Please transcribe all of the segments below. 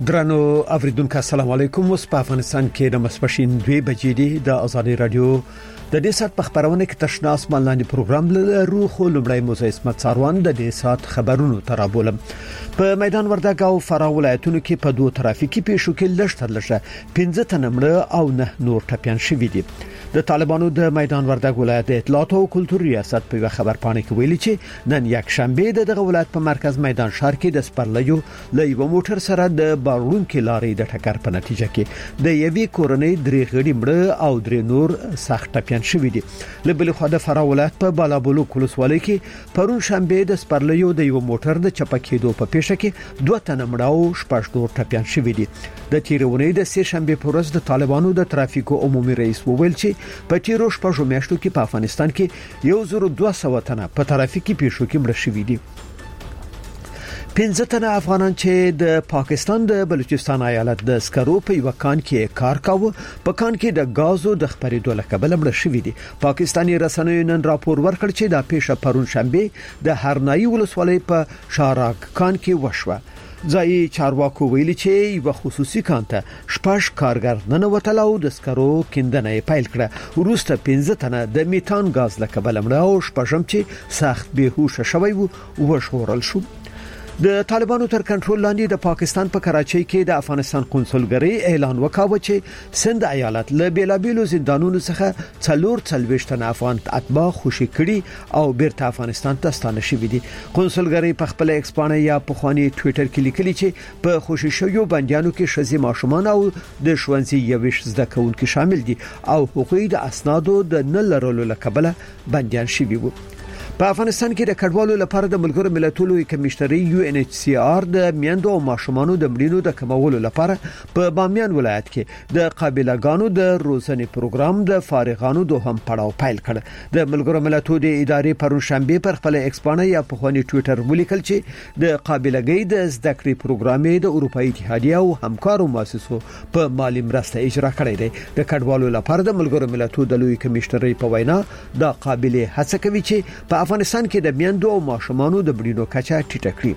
درنو اوریدونکو السلام علیکم. اوس په افغانستان کې د مسپښین 2 بجې دی د ازادي رادیو د دې سات په خبرونه کې تشناس ملاني پروګرام لرو. خو لومړی موزه اسمت ساروان د دې سات خبرونو ترابولم. په میدان وردګ او فراه ولایتونو کې په دوه ترافیکي پیښو کې لږ 15 تنه مړه او 9 نور ټپيان شوي دي. د طالبانو د میدان وردګ ولایت د اطلاعات او کلتور ریاست په خبر پاڼه کې ویلي چې نن یک شنبه دغه ولایت په مرکز میدان ښار کې د سپرلیو له یو موټر سره د بارونکو لارې د ټکر په نتیجه کې د یوې کورنۍ درې غړي مړه او درې نور سخت ټپيان شوي دي. له بل خوا د فراه ولایت په بالابلو ولسوالۍ کې پرون شنبه د سپرلیو د یو موټر د چپکېدو په پیښه کې 2 تنه مړه او 6 نور ټپيان شوي دي. د تیرونې د سه شنبه په ورځ د طالبانو د ترافیکو عمومي رئیس وویل چې په تیرو شپږو میاشتو کې په افغانستان کې 1200 تنه په ترافیکي پیښو کې مړه شوي دي. 15 تنه افغانان چې د پاکستان د بلوچستان ایالت د سکرو په یو کان کې کار کاوه په کان کې د غازو د خبرېدو لکبل مړه شوي دي. پاکستاني رسنیو نن راپور ورکړ چې دا پیښه پرون شنبه د هرنایي ولسوالۍ په شاراک کان کې وشوه. ځای چارواکو ویلي چې یو خصوصي کانته شپږ کارګر ننوتل او د سکرو کیندنه پیل کړه. وروسته 15 تنه د میتان غاز لکبل مړه او شپږم چې سخت بهوش شوی وو وشورل شو. د طالبانو تر کنټرول لاندې د پاکستان په کراچۍ کې د افغانستان قونسلګرۍ اعلان وکاوه چې سند ایالت له بیلابیلو زندانونو څخه 44 تنه افغان اتباع خوشي کړي او بیرته افغانستان ته ستانه شوي دي. قونسلګرۍ په خپل ایکسپانه یا په خواني ټوئیټر کې لیکلي چې په خوشي شویو بنديانو کې شذي ماشومان او د ښوونځي یوش زده کوونکي شامل دي او حقوقي د اسنادو د نه لرلو لکبله بنديان شوي وو. په افغانستان کې د کډوالو لپاره د ملګرو ملتونو کمیشنري UNHCR د میندو او ماشومانو د مړینو د کمولو لپاره په بامیان ولایت کې د قابلګانو د روزنې پروګرام د فارغانو دوهم پړاو پیل کړ. د ملګرو ملتونو د ادارې پرون شنبه پر خپل ایکسپانه یا په خواني ټوئیټر ولیکل چې د قابلګۍ د زده کړې پروګرام د اروپאי اتحادیه او همکارو مؤسسو په مالی مرسته اجرا کړی دی. د کډوالو لپاره د ملګرو ملتونو د لوی کمیشنري په وینا د قابلیت هڅه کوي چې په افغانستان کې د میندو او ماشومانو د بډینو کچه ټیټه کړي.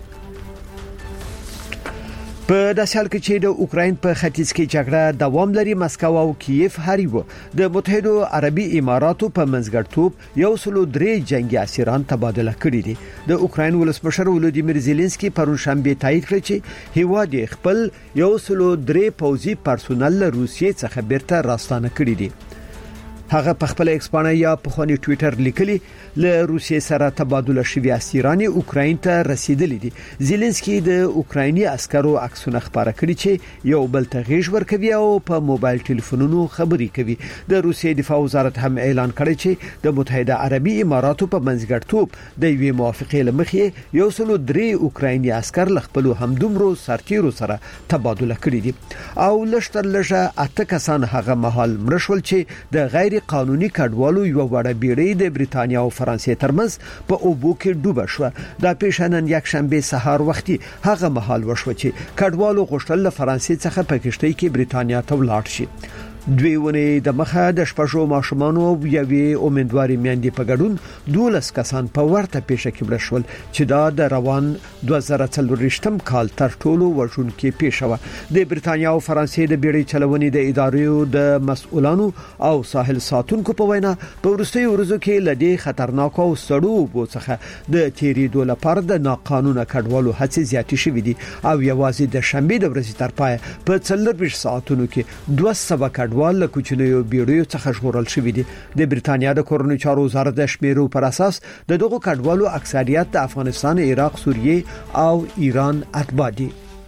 په داسې حال کې چې د اوکراین په ختیځ کې جګړه دوام لري، مسکو او کیف هریو د متحده عربي اماراتو په منځګړیتوب 103 جنگي اسیران تبادله کړي دي. د اوکراین ولسمشر ولودیمیر زيلنسکي پرون شنبه تایید کړ چې هیواد خپل 103 پوځي پرسونل روسیې څخه بیرته راستانه کړي دي. هغه په خپل ایکسپانه یا په خواني ټوئیټر لیکلي له روسیې سره تبادله شوی اسیران اوکراین ته رسیدلي دي. زيلنسکي د اوکرایني عسکرو عکسونه خبره کړي چې یو بل ته غیږ ورکوي او په موبایل ټلیفونونو خبري کوي. د روسیې دفاع وزارت هم اعلان کړی چې د متحده عربي اماراتو په منځګړیتوب د یوې موافقې لمخې 103 اوکرایني عسكر لخپل همدومرو سرتیرو سره تبادله کړي دي او لشتر لږه 8 کسان هغه مهال مرشول چې د غیر قانوني کډوالو یو وړه بیړۍ د بریتانیا او فرانسې ترمنځ په اوبو کې ډوبه شو. دا پیښه نن یک شنبه سهار وختي هغه مهال وشو چې کډوالو غوښتل له فرانسې څخه په کشتۍ کې بریتانیا ته ولاړ شي. دوی ونې د مخه د شپږو ماشومانو یوې امیدواري میندې په ګډون 12 کسان په ورته پیښه کې مړه شول چې دا د روان 2024م کال تر ټولو وژونکې پیښه و. د بریتانیا او فرانسې د بیړۍ چلونې د ادارو د مسؤلانو او ساحل ساتونکو په وینا په ورستي ورځو کې لدی خطرناک او سړو بوڅخه د تیریدو لپاره د ناقانونه کډوالو هڅې زیاتې شوې دي او یوازې د شنبه د ورځې تر پای په 24 ساعتونو کې 200 کډوال له کوچنیو بیړیو څخه ژغورل شوي دي. د بریتانیا د کورنۍ چارو وزارت د شمیرو پر اساس د دغو کډوالو اکثریت د افغانستان، عراق، سوریه او ایران اتباع دي.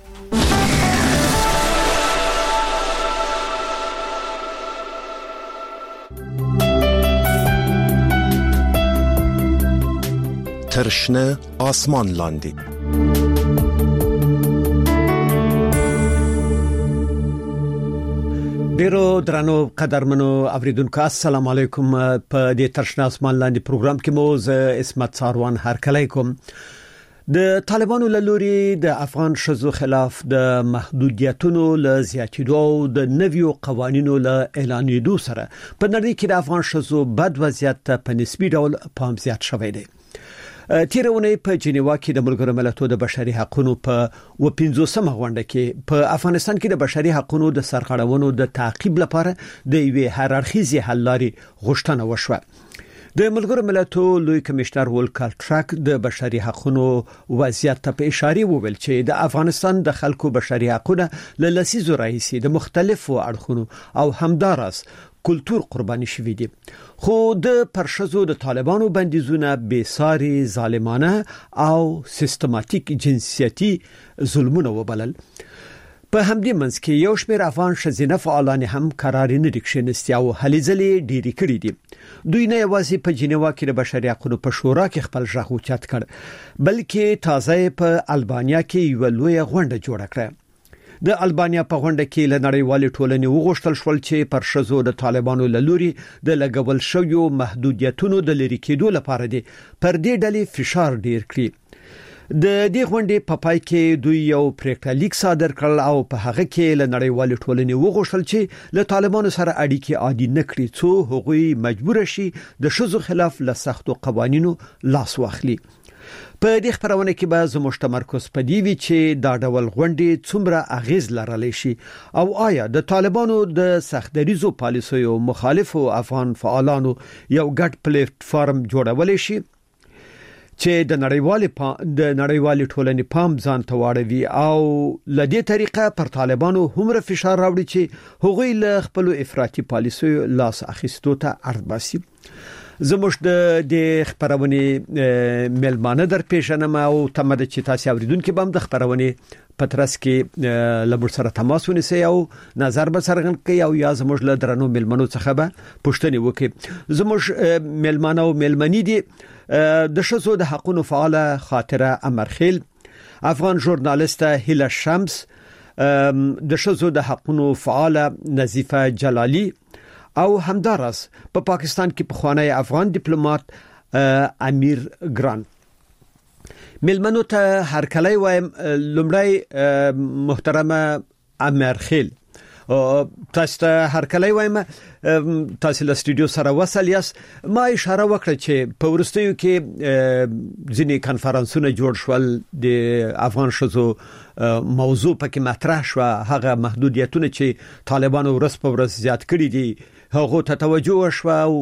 ترشنه آسمان لاندی ډیرو درنو قدرمنو اوریدونکو السلام علیکم. په دې ترشنه آسمان لاندې پروګرام کې مو ز اسمت ساروان هرکلی کوم. د طالبانو له لوري د افغان شذو خلاف د محدودیتونو له زیاتېدو او د نویو قوانینو له اعلانېدو سره په نړۍ کې د افغان شذو بد وضعیت په نسبی ډول پام زیات شوی دی. تیرونه په جنیوا کې د ملګرو ملتونو د بشري حقوقو په 15مه غونډه کې په افغانستان کې د بشري حقوقو د سرغړونو د تعقیب لپاره د یوې هررخیزي حل لارې غوښتنه وشوه. د ملګرو ملتونو لوی کمشنر ولکر ټرک د بشري حقوقو وضعیت ته په اشاره وویل چې د افغانستان د خلکو بشري حقوقو له لسیزو راهیسې د مختلفو اړخونو او همدارس کلتور قرباني شوي دي، خو د پرشزو د طالبانو بندیزونه بیساري ظالمانه او سیستماتیک جنسیتي ظلمونه وبلل. په همدې منځ کې یو شمېر افغان ښځینه فعالان هم قرار نه دکښینستي او هلې ځلې ډېری کړې دي. دوی نه یوازې په جنیوا کې د بشري حقوقو په شورا کې خپل ژغ اوچت کړ، بلکې تازه په البانیا کې یو لوی غونډه جوړه کړه. د البانیا په غونډه کې له نړیوالې ټولنې وغوښتل شول چې پر شزو د طالبانو له لوري د لګول شویو محدودیتونو د لرې کېدو لپاره دي پر دې ډلې فشار ډیر کړي. د دې غونډې په پای کې دوی یو پریکړه لیک صادر کړل او په هغه کې له نړیوالې ټولنې وغوښتل چې له طالبانو سره اړیکې عادي نکړي څو هغوی مجبور شي د شذو خلاف له سختو قوانینو لاس واخلي. په دې خبرونه کې به زموږ تمرکز پدې وی چې دا ډول غونډې څومره اغیز لرلی شي او آیا د طالبانو د سختدریزو پالیسیو مخالفو افغان فعالانو یو ګډ پلیټ فارم جوړول شي چې د نړیوالې ټولنې پام ځان ته واړوي او لدې طریقه پر طالبانو هم فشار راوړي چې هغوی له خپل افراطي پالیسیو لاس اخیستو ته اړ باسي. زموږ د خبرونه ملمانه در پیژنم او تمه ده چې تاسو اوریدونکو به د خبرونه پترس کې لمر سره تماس ونیسي او نظر به څرګند کړي او یا زموږ له درنو ملمنو څخه به پوښتنه وکړي. زموږ ملمانه او ملمنی دي د شذو د حقوقو فعال خاطره امرخیل، افغان ژورنالیست هیله شمس، د شذو د حقوقو فعال نظیفه جلالی او همدارس په پاکستان کې پخوانی افغان ډیپلوماټ امیر ګران. ملمنو ته هر کله وایم لمړی محترمه امرخیل تاسو ته هر کله وایم تاسو له سټوډیو سره وصل یاست. ما اشاره وکړه چې په ورستیو کې ځینې کانفرنسونه جوړ شول د افغان شذو موضوع پکې مطرح شو، هغه محدودیتونه چې طالبانو ورځ په ورځ زیات کړي دي هغه ته توجه وشو او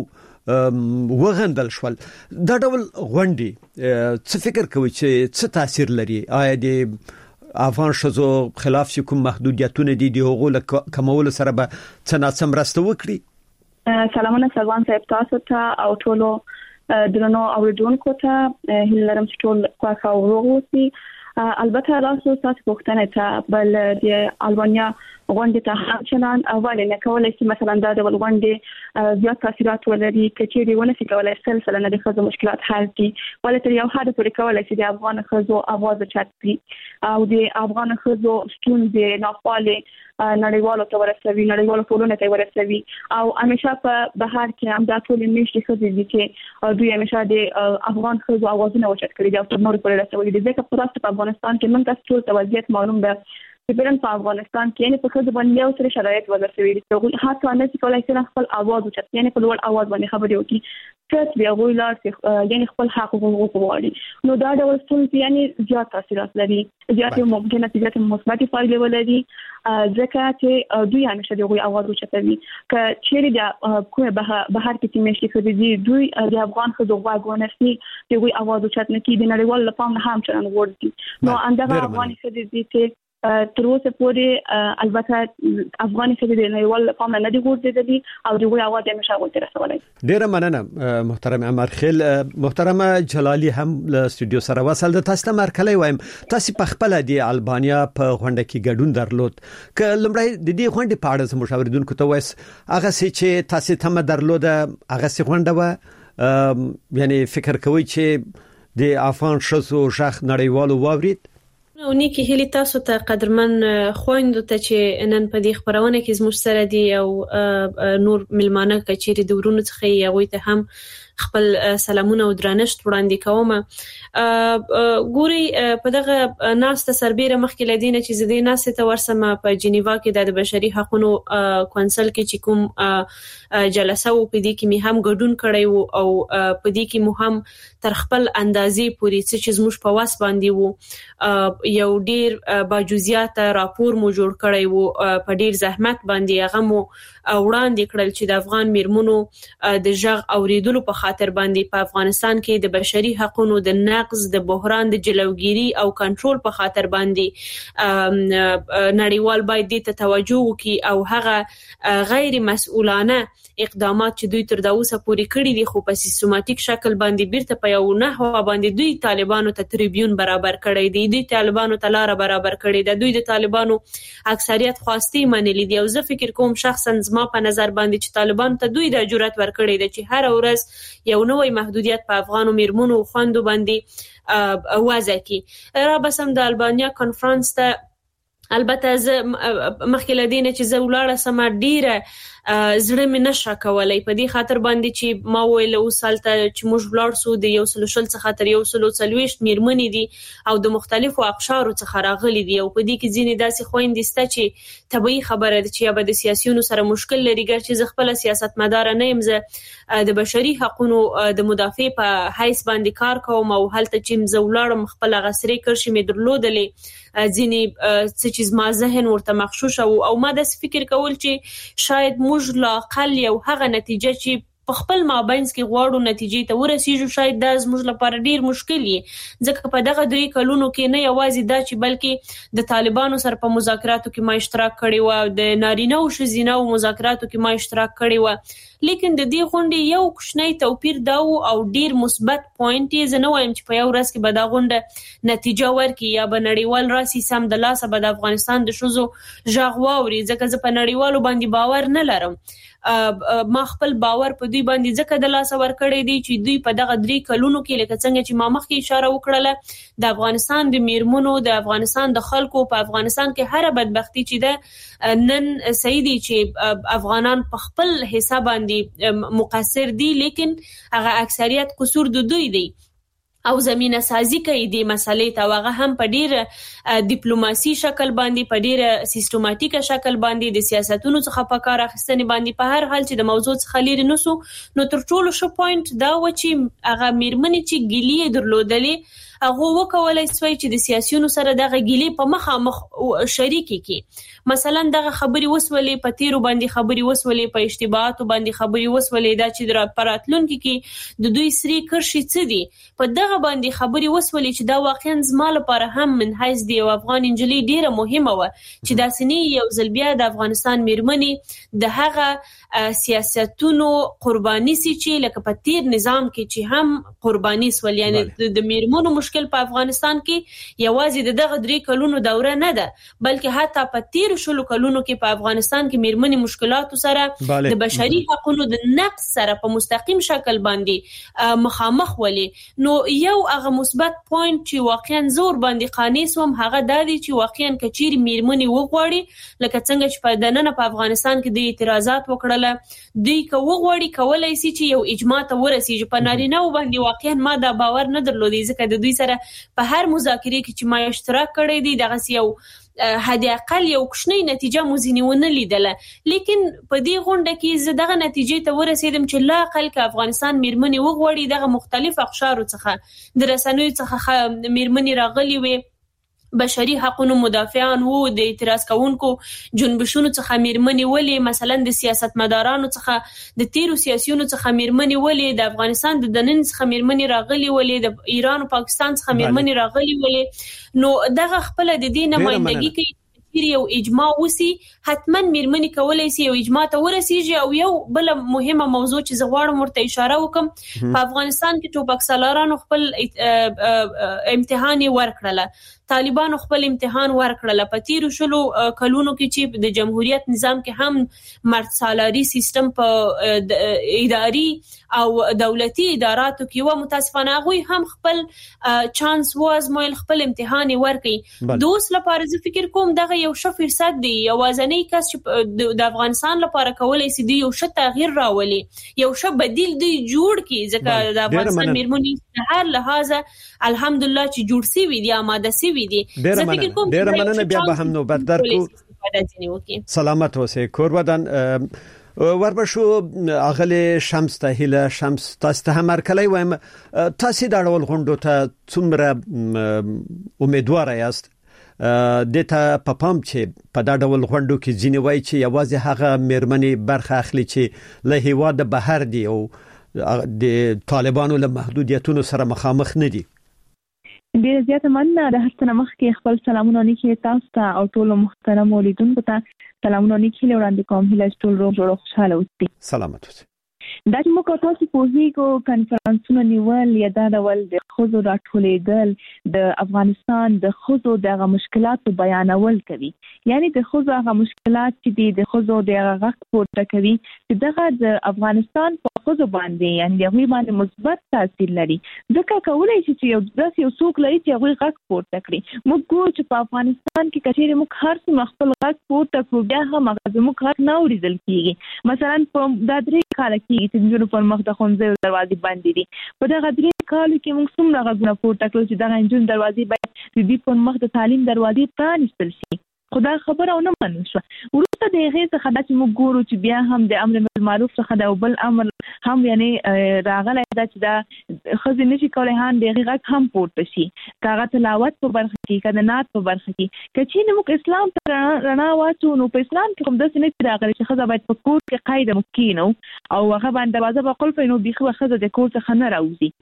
وغندل شول. دا ډول غونډې څه فکر کوي چې څه تاثیر لري؟ آیا د افغان شذو خلاف کوم محدودیتونه دي د هغو له کمولو سره به څه ناسم راسته وکړي؟ سلامونه سلوان صاحب تاسو ته او ټولو درنو اوریدونکو ته هیله لرم چې ټول خوښ او روغ اوسئ. البته تاسو پوښتنه ته بل د البانیا غونډې ته هم چلان اول نه کولای شي مثلا دا د غونډې زیات تاثیرات ولري کچېری ونه شي کولای سلسله نه د خزو مشکلات حل کړي ولې تر یو حد پورې کولای شي د افغان خزو आवाज چت کړي او د افغان خزو ستونزې ناخواله نړیوالو ته ورسوي، نړیوالو ټولنې ته ورسوي او همیشه په بهر کې هم دا ټول میشتي خزې دي چې دوی همیشه د افغان خزو आवाजونه اوچت کړي او تر نور پورې رسولي دي. ځکه په افغانستان کې موږ تاسو ټول توضیح معلوم ده چې بیرن په افغانستان کې نه په خزو باندې یو سره شرایط ورسوي دي چې حتی نه چې کولای شي خپل आवाज اوچت یعنی په لوړ आवाज باندې خبرې وکړي چې بیا غوښتل یعنی خپل حق وغواړي. نو دا ډول څه یعنی زیات تاثیرات لري، زیات ممکنه نتیجات مثبت فایده ولري ځکه چې دوی همیشه دغه आवाज اوچتوي. که چیرې د کومه بهر کې چې مشي خدي دي دوی د افغان خزو غواګونه سي دغه आवाज اوچت نه کیږي نړیوال لپاره هم چرن ورته. نو اندغه افغان خدي دي چې تر اوسه پورې البته افغان خدي د نړیوال لپاره نه دی ورته او دغه आवाज همیشه ورته رسولای. ډیره مننه محترم امرخیل. محترمه جلالی هم له سټوډیو سره وصل د تاسو ته مرکلې وایم تاسو په خپل د البانیا په غونډه کې ګډون درلود ک لمړی د دې غونډې په اړه زموږ اوریدونکو ته وایس هغه چې تاسو ته درلود هغه څه غونډه و یعنی فکر کوي چې د افغان شذو ژغ نړیوالو واورید؟ اونې کې هلي تاسو ته قدرمن خويندو ته چې نن په دې خبرونه کې زموږ سره دي او نور ملمانه کچېری د ورونو څخه یې غوي ته هم خپل سلامونه او درنښت وړاندې کوم. ګوري په دغه ناسته سربېره مخکې لدینه چې زده ناسته ته ورسمه په جنیوا کې د بشري حقوقو کونسل کې چې کوم جلسه و په دې کې می هم ګډون کړی وو او په دې کې مو هم تر خپل اندازې پورې چې زموږ په واس باندې وو یو ډیر باجوزیات راپور مو جوړ کړی وو په ډیر زحمت باندې هغه مو وړاندې کړل چې د افغان میرمنو د ژغ اوریدلو په خاطر باندې په افغانستان کې د بشري حقوقو د نقض د بحران د جلوګیری او کنټرول په خاطر باندې نړیوال باید دې ته توجه وکړي او هغه غیر مسؤلانه اقدامات چې دوی تر دا اوسه پورې کړی دي خو په سیستماتیک شکل باندې بیرته په یو نحو باندې دوی طالبانو ته تریبیون برابر کړی دی دوی طالبانو ته لار برابر کړی دی دوی د طالبانو اکثریت خواسته منلي دي او زه فکر کوم شخصا زما په نظر باندې چې طالبان ته دوی د جرأت ورکړی دی چې هر ورځ یو نوې محدودیت په افغانو میرمنو خوندو باندې وضع کی را بسم د البانیا کانفرنس ته البته زه مخکې لدینه چې زه ولاړه سم ډیره زړه مې نشه کولای په دې خاطر باندې چې ما ویل اوسالته چې موږ ولاړ سو د یو سلوشل څخه تر یو سلوڅلويشت میرمنې دي او د مختلفو اقشارو څخه راغلي دي او په دې کې ځینې داسې خويندې سته چې طبيعي خبره ده چې یا به د سیاسيونو سره مشکل لري ګر چې زه خپل سیاستمدار نه یم زه د بشري حقوقو د مدافع په حیث باندې کار کوم او هلته چې زولارم خپل غسرې کرشي مې درلودلې ځینې څه چې ما ذهن ورته مخشوش او ما د فکر کول چې شاید موږ لا اقل یو هغه نتیجه چې په خپل مابینس کې غواړو نتیجې ته ورسیږو شاید دا زموږ لپاره ډیر مشکل وي ځکه په دغه 3 کلونو کې نه یوازې دا چې بلکې د طالبانو سره په مذاکراتو کې ما اشتراک کړی و د نارینه او ښځینه او مذاکراتو کې ما اشتراک کړی و لیکن د دې غونډې یو کوچنی توپیر دا او ډیر مثبت پوینټ یې زه نه وایم چې په یو ورځ کې به دا غونډه نتیجه ورکړي یا به نړیوال راسي سم د لاسه به د افغانستان د ښځو ژغ واوري ځکه زه په نړیوالو باندې باور نه لرم ما خپل باور په دوی باندې ځکه د لاس ور کړی دی چې دوی په دغه 3 کلونو کې لکه څنګه چې ما مخکې اشاره وکړه د افغانستان د میرمنو د افغانستان د خلکو په افغانستان کې هر بدبختی چې ده نن سیدی چې افغانان په خپل حساب باندې مقصر دي لیکن هغه اکثریت قصور د دوی دی او زمينه سازي کوي د مسلې ته هغه هم په ډیر ډیپلوماسي شکل باندې په ډیر سیستماتیک شکل باندې د سیاستونو څخه په کار اخیستنې باندې په هر حال چې د موضوع څخه لري نو تر ټولو شو پوینټ دا و چې هغه میرمنې چې ګیلې درلودلې هغه وکولای سوی چې د سیاسيونو سره دغه ګیلې په مخامخ شریک کی مثلا دغه خبري وسولې په تیرو باندې خبري وسولې په اشتباهاتو باندې خبري وسولې دا چې در پراتلونکو کې د دوی سری کرشي څه دي په دغه باندې خبري وسولې چې دا واقعا زما لپاره هم من حیث دی او افغان انجلي ډیره مهمه و چې دا سني یو ځل بیا د افغانستان میرمنې د هغه سیاستونو قرباني سي چې لکه په تیر نظام کې چې هم قرباني سول یعنی د میرمنو مشکل په افغانستان کې یوازې دغه 3 کلونو دوره نه ده بلکې حتی په تیر شلو کلونو کې په افغانستان کې میرمنې مشکلاتو سره د بشري حقوقو د نقض سره په مستقیم شکل باندې مخامخ ولې نو یو هغه مثبت پوینټ چې واقعا زور باندې قانع سوم هغه د دې چې واقعا کچیر میرمنې وغواړي لکه څنګه چې په دننه په افغانستان کې د اعتراضات وکړل دوی کو وغواړي کولای شي چې یو اجماع ته ورسیږي په نارینه باندې واقعا ما دا باور نه درلودي ځکه د دوی سره په هر مذاکره کې چې ما اشتراک کړی دی دغه یو حد اقل یو کوچنی نتیجه مو ځینونه لیدله لیکن په دې غونډه کې زه دغه نتیجې ته ورسېدم چې لا اقل ک افغانستان میرمنې وغوړي دغه مختلف اقشارو څخه د رسنیو څخه میرمنې راغلي وي بشري حقوقو مدافعان وو د اعتراض کوونکو جنبشونو څخه میرمنې ولې مثلا د سیاستمدارانو څخه د تیرو سیاسيونو څخه میرمنې ولې د افغانستان د دنن څخه میرمنې راغلي ولې د ایران او پاکستان څخه میرمنې راغلي ولې نو دغه خپل د دې نمائندګي کوي یو اجماع وسی حتما میرمنې کولای شي یو اجماع ته ورسیږي او یو بل مهمه موضوع چې زغواړم ورته اشاره وکم په افغانستان کې ټوپک سالارانو خپل امتحان ورکړل طالبانو خپل امتحان ورکړل په تیرو شلو کلونو کې چې د جمهوریت نظام کې هم مرد سالاري سیستم په اداري او دولتي اداراتو کې و متاسفانه غوي هم خپل چانس وازمایل خپل امتحان ورکړي دوس لپاره زه فکر کوم دغه یو ښه فرصت دی، یوازنی کس چې د افغانستان لپاره کولای شي دی یو ښه تغییر راولي، یو ښه بدیل دی جوړ کړي، ځکه د افغانستان میرمنې هر لحاظه الحمدلله چې جوړ شي وي دي، آماده شي وي دي. زه فکر کوم ډیر مننه، بیا به هم نوبت درکو. سلامت اوسئ. کورودان وربشو اغلی شمس ته هله شمس تاسو ته هم ارکلای وایم، تاسو د اړول غونډو ته څومره امیدوار یاست؟ دته پپام چې په دا ډول غونډو کې ځینې وایي چې یوازې هغه میرمنې برخه اخلي چې له هیواد بهر دي او د طالبانو له محدودیتونو سره مخامخ نه دي. ډیر زیاته مننه. د هر څه مخ کې خپل سلامونه نیکی تاسو ته او ټول محترم اوریدونکو ته سلامونه نیکی وړاندې کوم. هیله ټول روغ جوړ خوشاله اوسئ. سلامت اوسئ. دا چې موږ تاسو پوهیږو کنفرانسونه نیول یا دا ډول د خزو راټولېدل د افغانستان د خزو د مشکلاتو بیانول کوي، یعنی د خزو هغه مشکلات چې د خزو د غږ پورته کوي چې دغه د افغانستان په خزو باندې یعنی هغه باندې مثبت تاثیر لري. ځکه کولای شي چې یو څوک لري چې هغه غږ پورته کړي. موږ ګورو چې په افغانستان کې کچېره موږ هر څه خپل غږ پورته کړو، بیا هم هغه موږ غږ نه اوریدل کیږي. مثلا په دا درې کال کې چې موږ په مخ د خونځو دروازې باندې دي، په دغه درې کال کې موږ څومره غږونه پورته کړو چې دغه انجن دروازې باید د دې په مخ د تعلیم دروازې پرانیستل شي. خدا خبره ونه منو شو. ورته د هغه څخه چې موږ ګورو چې بیا هم د امر بالمعروف څخه د بل امر هم یعنی راغلی دا چې دا خزې نشي کولای هم د غږ هم پورته شي، کاغه تلاوت په برخه کې، کده نعت په برخه کې. کچې نو موږ اسلام ته رڼا واچو، نو په اسلام کې کوم داسې نه راغلی چې خزه باید په کور کې قاعده مکینو او هغه باندې دروازه په قلف نو بيخه خزه د کور څخه نه راوځي.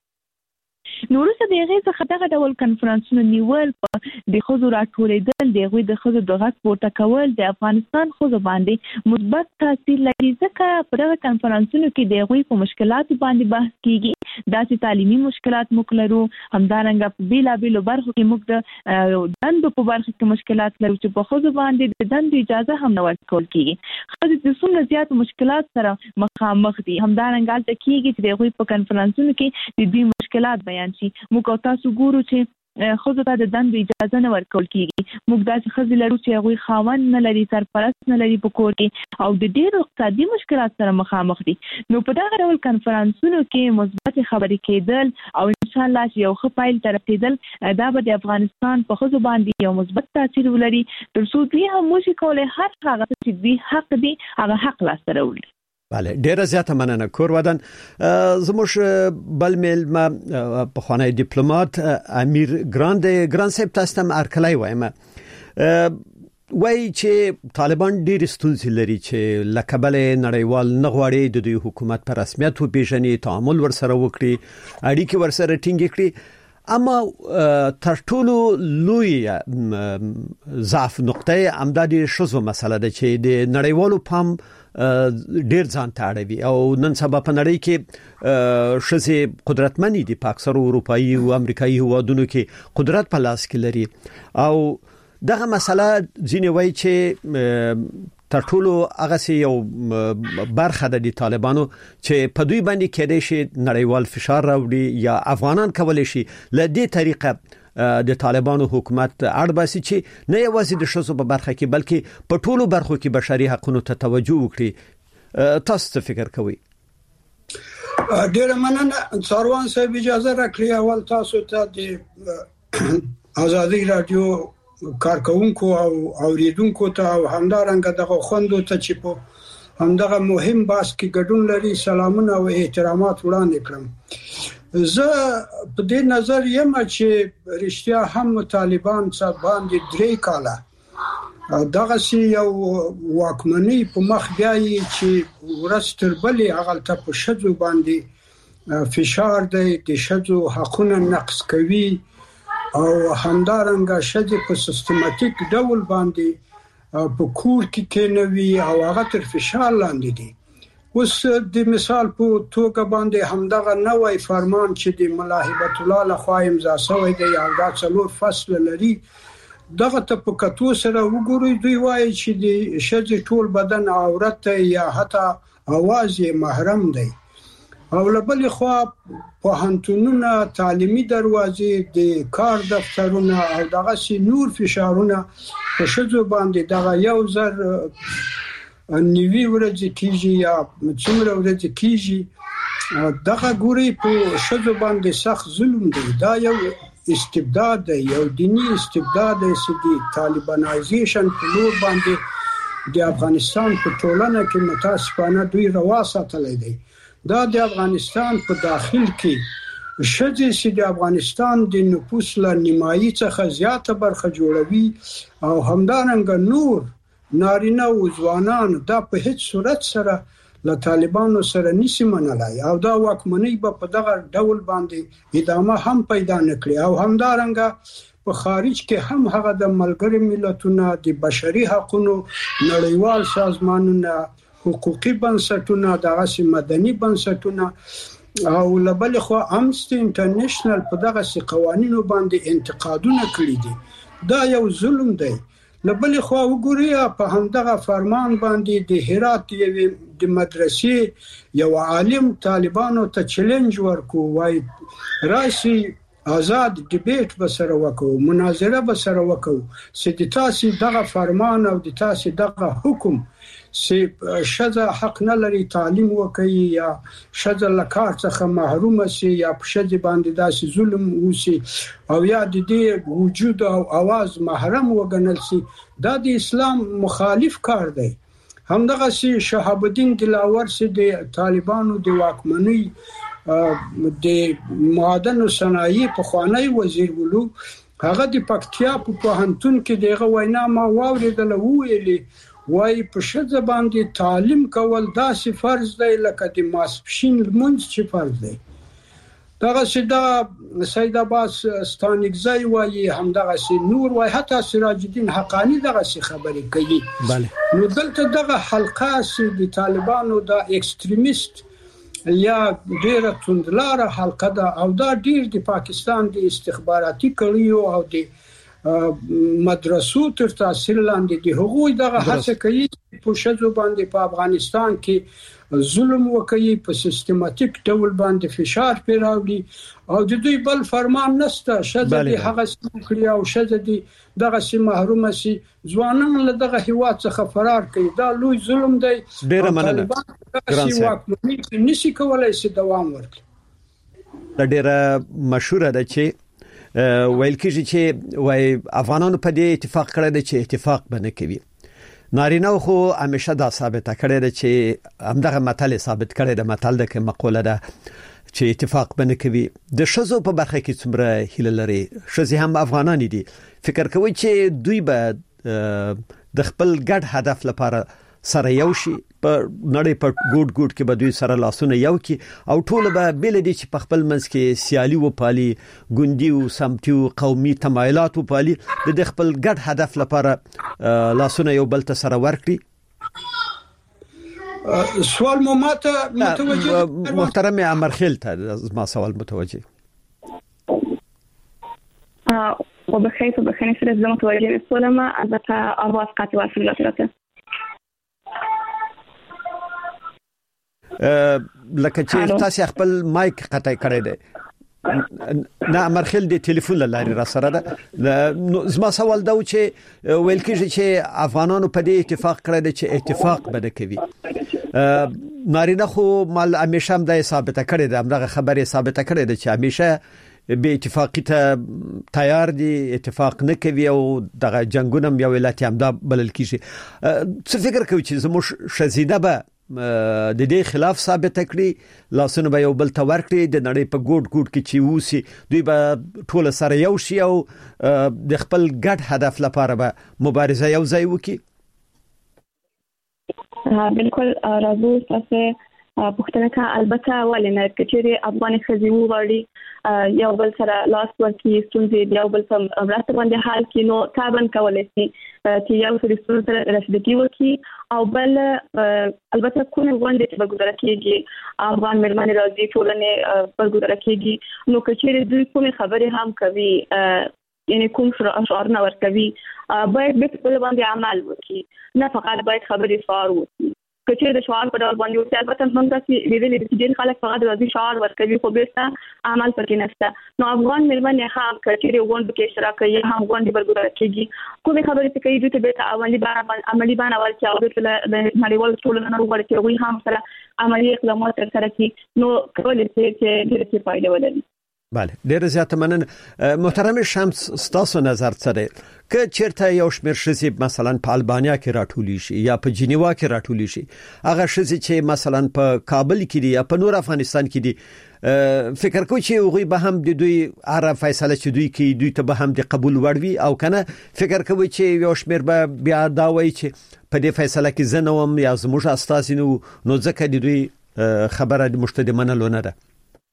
نو ورسره د هغې څخه دغه ډول کنفرانسونه نیول، د ښځو راټولېدل، د هغوی د ښځو د غږ پورته کول د افغانستان ښځو باندې مثبت تاثیر لري. ځکه په دغه کنفرانسونو کې د هغوی په مشکلاتو باندې بحث کیږي، داسې تعلیمي مشکلات موږ لرو، همدارنګه په بېلابېلو برخو کې موږ د دندو په برخه کې مشکلات لرو چې په ښځو باندې د دندو اجازه هم نه ورکول کیږي. ښځې د څومره زیاتو مشکلات سره مخامخ دي، همدارنګه هلته کیږي چې د هغوی په کنفرانسونو کې د دوی مشکلات بیان شي. موږ تاسو ګورو چې ښځو ته د دندو اجازه نه ورکول کیږي. موږ داسې ښځې لرو چې هغوی خاوند نه لري، سرپرست نه لري په کور کې او د ډېرو اقتصادي مشکلات سره مخامخ دي. نو په دغه ډول کنفرانسونو کې مثبت خبرې کېدل او انشاءالله چې یو ښه پایل ته رسېدل، دا به د افغانستان په ښځو باندې یو مثبت تاثیر ولري، تر څو دوی هم وشي کولی هر هغه چې دوی حق دي هغه حق لاسته راوړي. بله، ډیره زیاته مننه. کورودان زموږ بل میلمه پخوانی دیپلومات امیر ګران صاحب تاسو ته ارکلای وایم، وای چې طالبان ډیر ستونزې لري چې لکه بل نړیوال نه غواړي د دوی حکومت پر رسمیت وپیژني، تعامل ورسره وکړي، اړیکې ورسره ټینګ کړي، اما تر ټولو لوی ضعف نقطه امدادي شوزو مسله ده چې د نړیوالو پام ډیر ځان ته اړوي او نن سبا په نړۍ کې شزه قدرتمنې دي، په اکثر اروپایي او امریکایي هیوادونو کې قدرت په لاس کې لري او دغه مسله ځینې وایي چې تر ټولو هغه یو برخه د طالبانو چې په دوی باندې کېدای شي نړیوال فشار راوړي یا افغانان کولای شي له دې طریقه د طالبانو حکومت اړباسي چې نه یوازې د شوزو په برخه کې بلکې په ټولو برخو کې بشري حقوقو ته توجه وکړي. تاسو څه فکر کوئ؟ ډیر مننه څاروان صاحب، اجازه راکړئ اول تاسو ته د ازادي رادیو کارکونکو او اوریدونکو ته او همدارنګه دغه خوندو ته چې په همدغه مهم بحث کې ګډون لري سلامونه او احترامات وړاندې کړم. زه په دې نظر یم چې رښتیا هم طالبان څخه باندې 3 کاله دغه یو واکمنۍ په مخ بیاي چې ورستر بلې هغه په شذو باندې فشار دی، د شذو حقوقونه نقض کوي او همدارنګه شذ په سیستماتیک ډول باندې په کور کې کېنوي او هغه تر فشار لاندې دي. اوس د مثال په توګه باندې همدغه نوې فرمان چې د ملاحبت الله لخوا امضا شوی دی او دا 4 فصل لري، دغه ته په کتو سره وګورئ دوی وایي چې د شذ ټول بدن عورت یا حتی اواز یې محرم دی. او لبل خو پوهنتونونه تعلیمي دروازې د کار دفترونه او دغه سي نور فشارونه په شذو باندې دغه 1000 نیوي ورځې کیږي یا څومره ورځې کیږي دغه ګوري په شذو باندې سخت ظلم دی. دا یو استبداد دی، یو دینی استبداد دی چې د طالبانایزیشن په لور باندې د افغانستان په ټولنه کې متاسفانه دوی روا ساتلی دی. دا د افغانستان په داخل کې شذې چې د افغانستان د نفوس له نیمایي څخه زیاته برخه جوړوي او همدارنګه نور نارینه او ځوانان دا په هیڅ صورت سره له طالبانو سره نشي منلای او دا واکمنۍ په دغه ډول باندې ادامه هم پیدا نکړي او همدارنګه په خارج کې هم هغه د ملګری ملتونو د بشري حقوقو نړیوال سازمانونه حقوقي بنسټونه دغه مدني بنسټونه او لبل خو امنستي انټرنیشنل په دغه سي قوانینو باندې انتقادونه کړی دي. دا یو ظلم دی. لبل خو وګورئ په همدغه فرمان باندې د هرات د مدرسې یو عالم طالبانو ته چیلنج ورکو وای راشي آزاد ډیبیټ بسره وکړو، مناظره بسره وکړو چې د تاسو دغه فرمان او د تاسو دغه حکم چې شذا حق نه لري تعلیم وکړي یا شذا لکار څخه محروم شي یا په شذ باندې داسې ظلم وشي او یا د دې وجود او आवाज محرم وګڼل شي، دا د اسلام مخالف کار دی. همدغه سي شهاب الدین دلاور چې د طالبانو د واکمنۍ د معدن صنایع په خوانی وزیر ولو هغه د پکتیا په پوهنتون کې دغه وینا ما واوریدل ویلې وای په شذ باندې تعلیم کول داسې فرض دی لکه د ماسپښین لمونځ چې فرض دی. دغه سیدا سید عباس ستانګزای وای همدغه سي نور وای حتی سراج الدین حقانی دغه سي خبرې کوي. بله نو دلته دغه حلقه سي د طالبانو د ایکستریمیست یا ډیره توندلاره حلقه ده او دا ډیر د پاکستان د استخباراتي کړیو او د مدرسو تر تاثیر لاندې د حقوق دغه هڅه کوي په شذو باندې په افغانستان کې ظلم وکړي، په سیستماتیک ډول باندې فشار پیراوړي او د دوی بل فرمان نشته. شذ د هغه سکړي او شذ د دغه سي محروم سي ځوانان له دغه هیواد څخه فرار کوي. دا لوی ظلم دی. ډیر مننه. ګران صاحب نشي کولای شي دوام ورکړي. دا ډیره مشهوره ده چې ویل کېږي چې وای افغانانو په دې اتفاق کړی دی چې اتفاق بنه کوي. نارینه خو همیشه دا ثابته کړی دی چې همدغه متل ثابت کړی دی، متل د کې مقوله ده چې اتفاق بنه کوي. د شذو په برخه کې څومره هیله لري؟ شذې هم افغانان دي. فکر کوي چې دوی به د خپل ګډ هدف لپاره سره یو شي، په نړۍ په ګوټ ګوټ کې به دوی سره لاسونه یو کی او ټول به بل دي چې په خپل منځ کې سیالي و پالي، ګوندي او سمتي او قومي تمایلات و پالي، د خپل ګډ هدف لپاره لاسونه یو بل ته سره ورکړي. سوال مو ماته متوجه محترم امرخیل ته ما سوال متوجه وبخير سره زما متوجه سوالم البته آواز قطع واصل راته لکه چې تاسو خپل مایک قطع کړی دی. نه امرخیل د ټلیفون لاري را سره ده. زما سوال دا و چې ویل کېږي چې افغانانو په دې اتفاق کړی دی چې اتفاق بده کوي. نارینه خو مال همیشه هم د ثابته کړی دی، همدغه خبره ثابته کړی دی چې همیشه به اتفاقی ته تیار دي، اتفاق نه کوي او دغه جنگونه یو ولایت هم دا بلل کیږي. څه فکر کوي چې زموږ شزیده به د دې خلاف ثابت کړي، لاسونه به یو بل ته ورکړي، د نړۍ په ګوټ ګوټ کې چې ووسی دوی به ټول سره یو شي او د خپل ګډ هدف لپاره به مبارزه یو ځای وکړي؟ بالکل راځو تاسو پښتنه کا البته ولنه کچېره افغان خزي وغړي یو بل سره لاس ورکی ستونزې یو بل سره مرسته باندې حل کینو تابن کولای شي چې یو سره رسیدګي وکړي او بل البته کوم وړاندې چې بګذار کېږي افغان مېرمنې راځي ټولنه بګذار کېږي نو کچېره دوی کوم خبرې هم کوي یعنی کوم اشعار نه ورکوي باید په خپل باندې عمل وکړي، نه فقط باید خبرې فار وکړي. کچې د شعار په ډول باندې او البته موږ چې لیدل چې ډېر خلک فقط د شعار ورکوي خو بیرته عمل پکې نشته. نو افغان ملمنې هم کچې غونډو کې اشتراک کوي هم غونډې برګزار کیږي کومې خبرې چې کوي دوی ته به عملی باندې ورچا او د نړیوال ټولنې وروړي چې وي هم سره عملی اقدامات سره کې نو کولای شي چې ډېر فائدہ ولري. بله ډیر زیات مننه. محترم شمس ستاسو نظر څه دی که چیرته یو شمیر شزي مثلا په البانیا کې راټولي شي یا په جنیوا کې راټولي شي هغه شزي چې مثلا په کابل کې دي یا په نور افغانستان کې دي فکر کوي چې هغه به هم د دوی اره فیصله چې دوی کې دوی ته به هم د قبول وړوي او کنه فکر کوي چې یو شمیر به بیا دا وایي چې په دې فیصله کې زنوم یا زموږ استاد نو ځکه د دوی خبره د مشتدمنه لونه ده.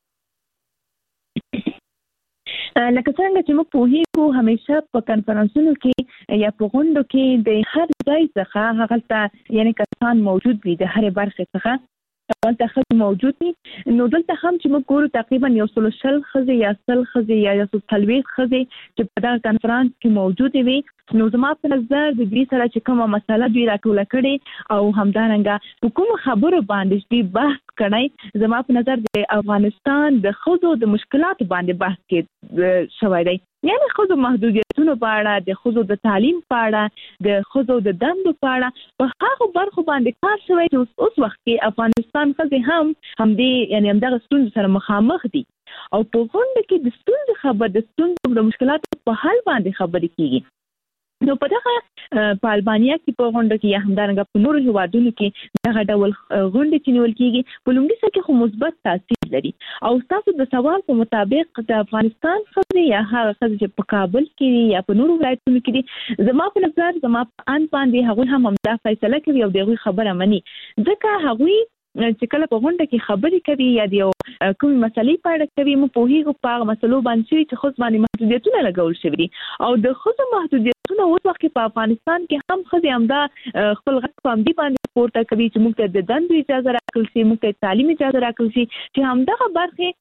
لکه څنګه چې موږ پوهیږو همیشه په کانفرنسونو کې یا په غونډو کې د هر ځای څخه هغه ته یعنی کسان موجود وي د هر برخه څخه دلته خځې موجود دي. نو دلته هم چې موږ ګورو تقریبا 100 خځې یا 100 خځې یا 130 خځې چې په دغه کانفرنس کې موجود وي. نو زما په نظر د دې سره چې کومه مسله دوی راټوله کړي او همدارنګه په کوم خبرو باندې دوی بحث کړي زما په نظر د افغانستان د خځو د مشکلاتو باندې بحث کې شوی دی. یعنی خځو محدودیتونو په اړه د خځو د تعلیم په اړه د خځو د دندو په اړه په هغه برخو باندې کار شوی چې اوس وخت کې افغانستان خځې هم دې یعنی همدغه ستونزو سره مخامخ دي او په غونډه کې د ستونزو خبر د ستونزو د مشکلاتو په حل باندې خبرې کیږي. نو په دغه په البانیا کې په غونډه کې یا همدارنګه په نورو هیوادونو کې دغه ډول غونډې چې نیول کیږي په لومړي سر کې خو مثبت تاثیر لري. او تاسو د سوال په مطابق د افغانستان خځې یا هغه خځې چې په کابل کې یا په نورو ولایتونو کې دي زما په نظر زما په ان باندې هغوی هم دا فیصله کوي او دغه خبره مني ځکه هغوی چې کله په غونډه کې خبرې کوي یا د کوم مسلې په اړه کوي مو پوهیږو په هغه مسلو باندې چې خو باندې محدودیتونه لګول شوي دي او د خو محدودیتونه اوس وخت په افغانستان کې هم خځې همدا خپل غږ په همدې باندې پورته کوي چې موږ ته د دندو اجازه راکړل شي موږ ته تعلیم اجازه راکړل شي چې همدغه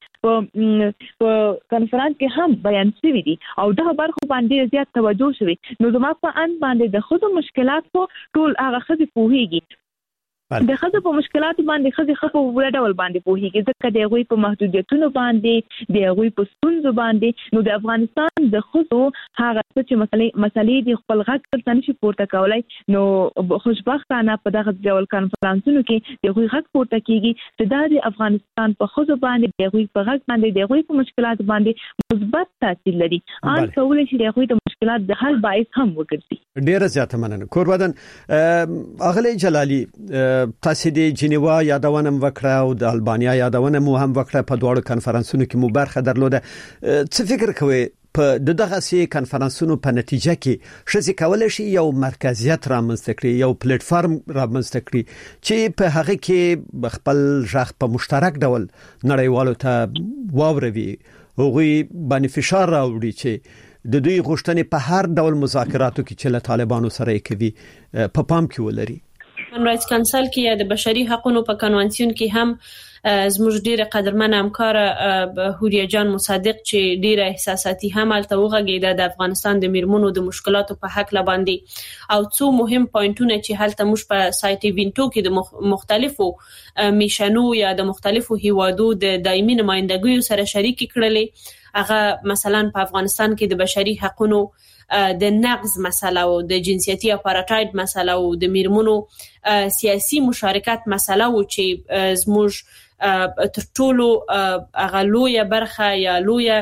برخې په کانفرنس کې هم بیان شوي دي او دغه برخو باندې زیات توجه شوی. نو زما په ان باندې د خو مشکلات ټول هغه خځې پوهیږي د خځو په مشکلاتو باندې خځې خپل وړ ډول باندې پوهیږي ځکه د هغوی په محدودیتونو باندې د هغوی په ستونزو باندې. نو د افغانستان د خځو هغه چې مسلې د خپل غږ ترڅ نشي پورته کولای نو خوشبختانه په دغه ډول کانفرنسونو کې د هغوی غږ پورته کیږي چې د افغانستان په خځو باندې د هغوی په غږ باندې د هغوی په مشکلاتو باندې مثبت تاثیر لري. ان کولای شي د هغوی د مشکلات د حل باعث هم وګرځي. ډیره زیاته مننه. کوربدن اغلی جلالی تاسو د جنیوا یادونه وکړه او د البانیا یادونه مو هم وکړه په دوړو کانفرنسونو کې مو برخه درلوده. څه فکر کوئ په دغه سي کانفرنسونو په نتیجه کې شې کولای شي یو مرکزیت رامنځته کړي یو پلیټ فارم رامنځته کړي چې په هغه کې خپل ځخ په مشترک ډول نړیوالو ته واوروي هغوی باندې فشار راوړي چې د دوی غوښتنې په هر ډول مذاکراتو کې چې له طالبانو سره کوي په پام کې ولري. هیومن رائټس کونسل کې یا د بشري حقوقو په کنوانسیون کې هم زموږ ډیره قدرمن همکار هوریا جان مصدق چې ډیره احساساتي هم الته وغږیده د افغانستان د میرمنو د مشکلاتو په حق لباندې او څو مهم پوینټونه چې هلته موږ په سایت ایونټو کې د مختلفو میشنو یا د مختلفو هیوادو د دایمي نمائندګیو سره شریک کړلې. هغه مثلا په افغانستان کې د بشري حقوقو د نقض مسله او د جنسيتي اپارټاید مسله او د میرمنو سیاسي مشارکت مسله او چې زموږ تر ټولو اغلويه برخه یا لويه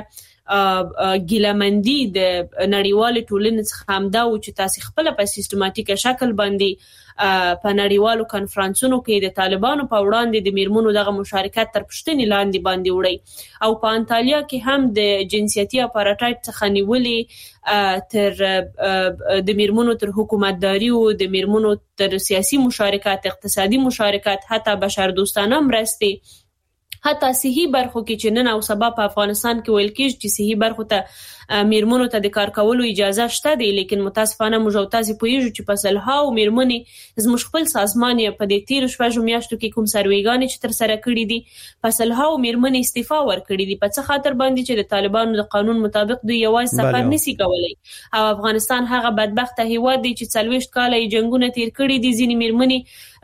ګیلمندي د نړیوال ټولنې څخه هم دا او چې تاسو خپل په سیستماتیک شکل باندې په نړیوالو کانفرنسونو کې د طالبانو په وړاندې د میرمنو دغه مشارکت تر پښتنې لاندې باندې وړي او په انټالیا کې هم د جنسيتي اپارټاید څخه نیولې تر د میرمنو تر حکومتداري او د میرمنو تر سیاسي مشارکت اقتصادي مشارکت حتی بشردوستانه مرستې حتی صحي برخو کې چې نن او سبا په افغانستان کې ویل کېږي چې صحي برخو ته میرمنو ته د کار کولو اجازه شته دی لیکن متاسفانه موږ او تاسو پوهیږو چې په سلهاو میرمنې زموږ خپل سازمان یې په دې 13 شپږ میاشتو کې کوم سرویګانې چې تر سره کړې دي په سلهاو میرمنې استعفا ورکړې دي په څه خاطر باندې چې د طالبانو د قانون مطابق دوی یوازې سفر نشي کولای او افغانستان هغه بدبخته هیواد دی چې 40 کال یې جنگونه تیر کړی دي ځینې میرمنې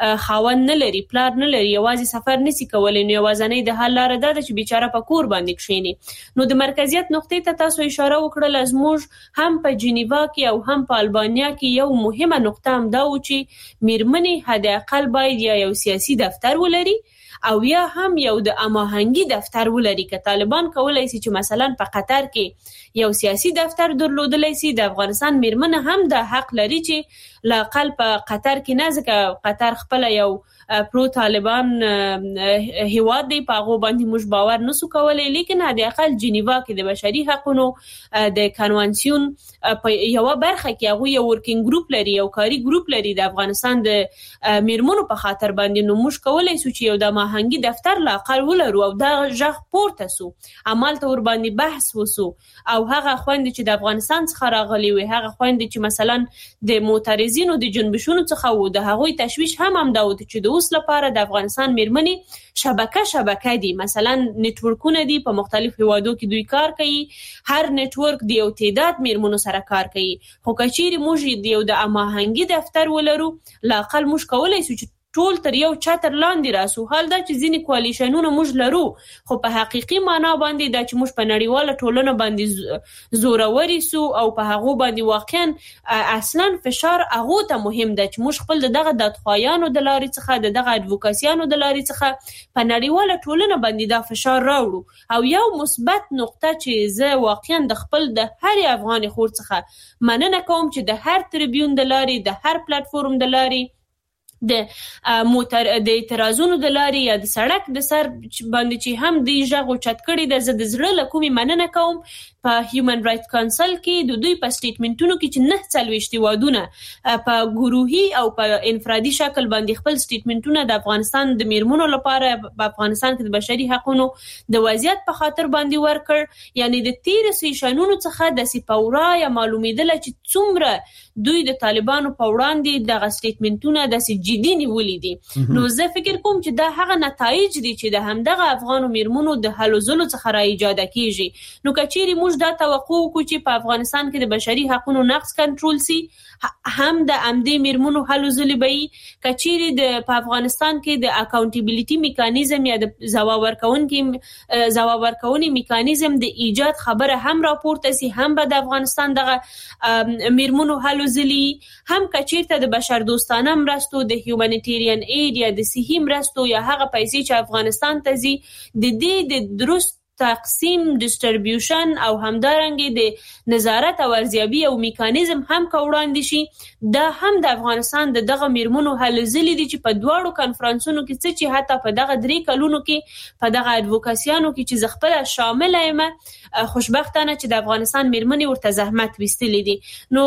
خاوند نه لري، پلار نه لري، یوازې سفر نشي کولای، نو یوازې د حل لار ده چې بیچاره په کور باندې کښینی. نو د مرکزیت نقطې ته تاسو اشاره وکړل، زموږ هم په جنیوا کې او هم په البانیا کې یو مهمه نقطه هم دا و چې میرمنې حد اقل باید یو سیاسي دفتر ولري او یا هم یو د اماهنګي دفتر ولري. که طالبان کولای شي چې مثلا په قطر کې یو سیاسي دفتر درلودلی شي، د افغانستان میرمنې هم د حق لري چې لاقل په قطر کې نه، ځکه قطر خپل یو پرو طالبان هیواد دی، په هغه باندې موږ باور نسو کولای، لیکن حد اقل جنیوا کې د بشري حقوقو د کنوانسیون په یو برخه کې هغه یو ورکینګ ګروپ لري، یو کاری ګروپ لري د افغانستان د میرمنو په خاطر باندې. نو موږ کولای شو چې یو د ماهنګي دفتر لاقل ولرو او دا ژغ پورته سو، عمل ته ور باندې بحث وسو، او هغه خويند چې د افغانستان څخه راغلي وي، هغه خويند چې مثلا د معترضینو د جنبشونو څخه وو، د هغوی تشویش هم دا و چې د اوس لپاره د افغانستان میرمنې شبکه دي، مثلا نتورکونه دي په مختلف هیوادو کې دوی کار کوي، هر نتورک د یو تعداد میرمنو سره کار کوي. خو کچېری موږ د اماهنګي دفتر ولرو، لاقل موږ کولای شو چې ټول تر یو چتر لاندې راسو. حال دا چې ځینې کولیشنونه موږ لرو، خو په حقيقي معنا باندې دا چې موږ په نړیواله ټولنه باندې زوروري سو او په هغه باندې واقعا اصلا فشار هغه ته مهم ده چې موږ خپل دغه دادخوايانو د لارې څخه دغه ادوکاسيانو د لارې څخه په نړیواله ټولنه باندې دا فشار راوړو. او یو مثبت نقطه چې زه واقعا د خپل د هر افغان خور څخه مننه کوم چې د هر تریبیون د لارې، د هر پلیټ فورم د لارې، د اعتراضونو د لارې یا د سړک د سر باندې چې هم د ژغو چت کړي د زړه د زړه له کومې مننه کوم. په هیومن رائټ کونسل کې د دوی په سټیټمنټونو کې چې 9 وادونه په ګروهي او په انفرادي شکل باندې خپل سټیټمنټونه د افغانستان د میرمنو لپاره په افغانستان کې د بشري حقوقو د وضعیت په خاطر باندې ورکړ. یعنی د تیر سیشنونو څخه د سپاورا یا معلومیدل چې څومره دوی د طالبانو په وړاندې د سټیټمنټونه د جدي نیولې دي. نو زه فکر کوم چې دا هغه نتایج دي چې د همدغه افغانو میرمنو د هلو ځلو څخه را ایجاد کیږي. نو کچېری موږ دا توقع وکړو چې په افغانستان کې د بشري حقوقو نقض کنټرول سي، هم د امدي میرمنو هلو ځلې به کچېری د په افغانستان کې د اکاونټیبিলিټي میکانیزم یا د ځواب ورکونې میکانیزم د ایجاد خبره هم راپورته سي، هم به د افغانستان دغه میرمنو هلو ځلې، هم کچېرته د بشر دوستانه مرستو، د هیومانیټیرین اید یا د صحي مرستو یا هغه پیسې چې افغانستان ته ځي د دې د درست تقسیم، ډیسټریبیوشن او همدارنګه د نظارت او ارزیابي او میکانیزم هم کوړاندې شي. دا هم د افغانستان دغه میرمنو هلو ځلې دي چې په دواړو کانفرنسونو کې چې حتی په دغه 3 کلونو کې په دغه ادوکاسيانو کې چې زغپل شامل یم، خوشبختانه چې د افغانستان میرمنې ورته زحمت وستلې دي. نو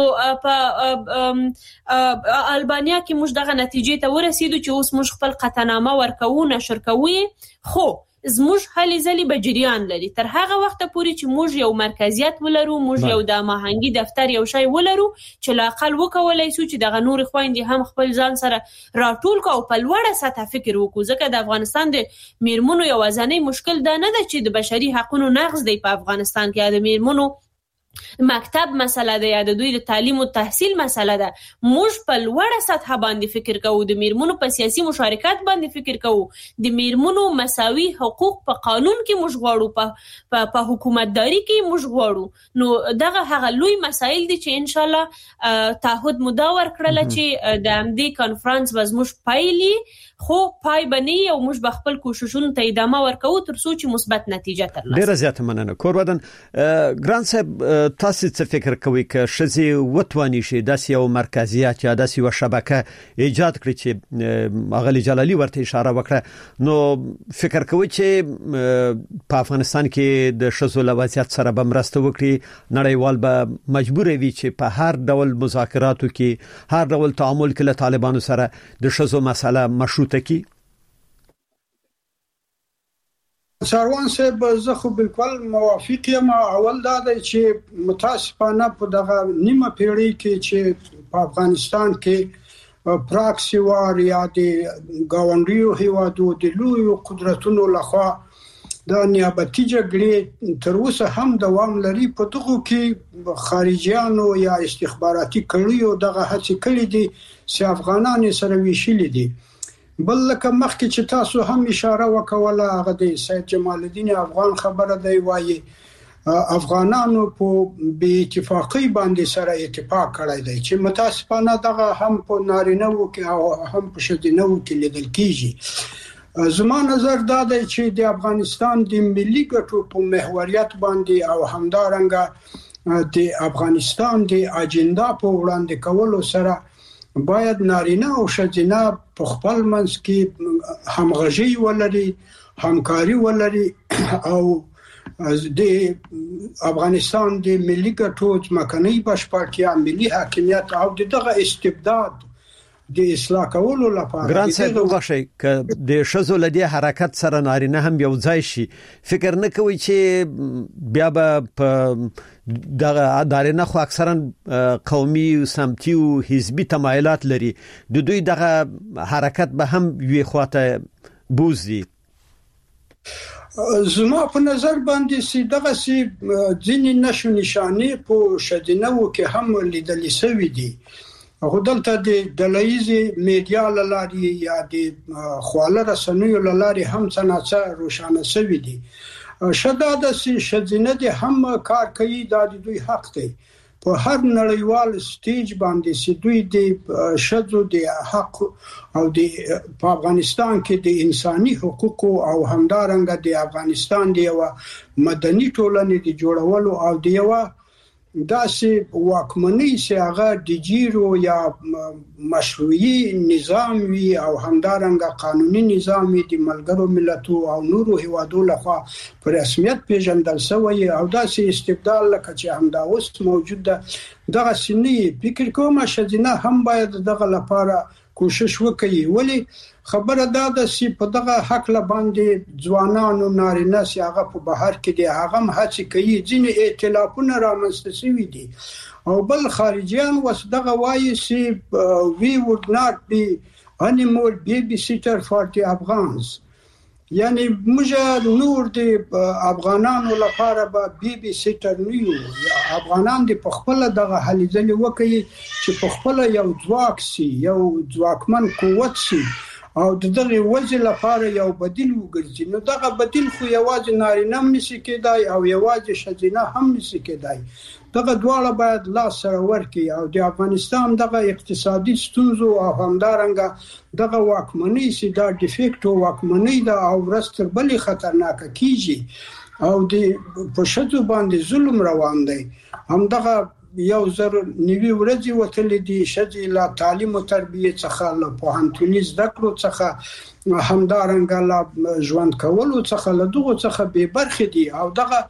په البانیا کې موږ دغه نتیجې ته ورسېدو چې اوس موږ خپل قطعنامه ورکوو، نشر کوو، خو زموږ هلې ځلې به جریان لري تر هغه وخت پورې چې موږ یو مرکزیت ولرو، موږ یو د ماهنګي دفتر یو شی ولرو چې لاقل وکولای شو چې دغه نور خويندې هم خپل ځان سره راټول کو او په لوړه سطح فکر وکړو. ځکه د افغانستان د میرمنو یو ځاني مشکل دا نه ده چې د بشري حقوقو نقض دی په افغانستان کې، د میرمنو مکتب مسله ده یا د دوی د تعلیم او تحصیل مسله ده. موږ په لوړه سطح باندې فکر کوو، د میرمنو په سیاسي مشارکت باندې فکر کوو، د میرمنو مساوي حقوق په قانون کې موږ غواړو، په حکومتداري کې موږ غواړو. نو دغه هغه لوی مسایل دي چې ان شاء الله تعهد مداور کړل چې د امدي کانفرنس وزموږ پایلی، خو پای بنی او موږ بخپل کوششونو ته ادامه ورکوو تر څو چې مثبت نتیجه ترلاسه. ډیره زیاته مننه. کورودن ګران صاحب، تاسو څه فکر کوئ چې شزي وتوانی شي داسې یو مرکزیت یا داسې یو شبکه ایجاد کړي چې اغلی جلالی ورته اشاره وکړه؟ نو فکر کوئ چې په افغانستان کې د شزو لوازیت سره به مرسته وکړي، نړیوال به مجبور وي چې په هر ډول مذاکراتو کې، هر ډول تعامل کې له طالبانو سره د شزو مسله مشروطه کی؟ ساروان صاحب زه خو بالکل موافق یم. اول دا دی چې متاسفانه په دغه نیمه پیړۍ کې چې په افغانستان کې پراکسی وار یا د گاونډیو هیوادو د لوی قدرتونو لخوا د نیابتي جګړې تر اوسه هم دوام لري. په دغه کې خارجيانو یا استخباراتي کړیو دغه هڅې کړې دي چې افغانان سره ویشل دي. بل لکه مخکې چې تاسو هم اشاره وکوله هغه د سید جمال الدین افغان خبره دی وایي افغانانو په بې اتفاقی باندې سره اتفاق کړی دی چې متاسفانه دغه هم په نارینه‌و کې او هم په ښځینه‌و کې لیدل کیږي. زما نظر دا دی چې د افغانستان د ملي ګټو په محوریت باندې او همدارنګه د افغانستان د اجنډا په وړاندې کولو سره باید نارینه او ښځینه په خپل منځ کې همغږي ولري، همکاري ولري او د افغانستان د ملي ګټو ځمکنۍ بشپړتیا، ملي حاکمیت او دغه استبداد د اصلاح کولو لپاره ګران صاحب وغوښی ک د شذو لدی حرکت سره نارینه هم یو ځای شي. فکر نه کوي چې بیا به دغه نارینه خو اکثرا قومي او سمتي او حزبي تمایلات لري، د دوی دغه حرکت به هم وی خواته بوزي. زما په نظر باندې سي دغه سي ځینې نشو نشانه په شدینو کې هم لیدل شوی دي. خو دلته د دلایزي میډیا لاري یا د خواله رسنیو لاري هم څنګه روښانه شوی دي. شداد سي شدینه دي هم کار کوي، د دوی حق دی. په هر نړیوال سټیج باندې سي دوی د شذو د حق او د افغانستان کې د انساني حقوقو او همدارنګه د افغانستان د یو مدني ټولنې د جوړولو او د یو داسې واکمنۍ چې هغه د جیرو یا مشروعي نظام وي او همدارنګه قانوني نظام وي د ملګرو ملتونو او نورو هیوادو لخوا په رسمیت پیژندل شوی او داسې استبدال لکه چې همدا اوس موجود ده دغه سنې فکر کوم شذینه هم باید دغه لپاره کوشش وکړي. ولی خبره دا ده چې په دغه حق له باندې ځوانانو نارینه سي هغه په بهر کې دي، هغه هم هڅه کوي، ځینې ائتلافونه رامنځته شوي دي او بل خارجيان وس دغه وایي چې we would not be any more babysitter for the Afghans. یعنی موږ نور د افغانانو لپاره به بیبي سیټر نه یو. افغانان د خپل دغه هلې ځلې وکړي چې په خپل یو ځواک سي، یو ځواکمن قوت سي او دغه وجه لپاره یو بدیل وګرځي. نو دغه بدیل خو یوازې نارینه هم نشي کېدای او یوازې ښځینه هم نشي کېدای. دغه دواړه باید لاس سره ورکړي او د افغانستان دغه اقتصادي ستونزو او همدارنګه دغه واکمنۍ چې دا ډیفیکټو واکمنۍ دا او ورستر بلې خطرناکه کیږي او د پښتو باندې ظلم روان دی. همدغه یو زر نیوی ورځي وتلې دي شذې لا تعلیم او تربیه څخه له پوهنتوني زده کړو څخه همدارنګه لا ژوند کولو څخه له دغه څخه به برخې دي او دغه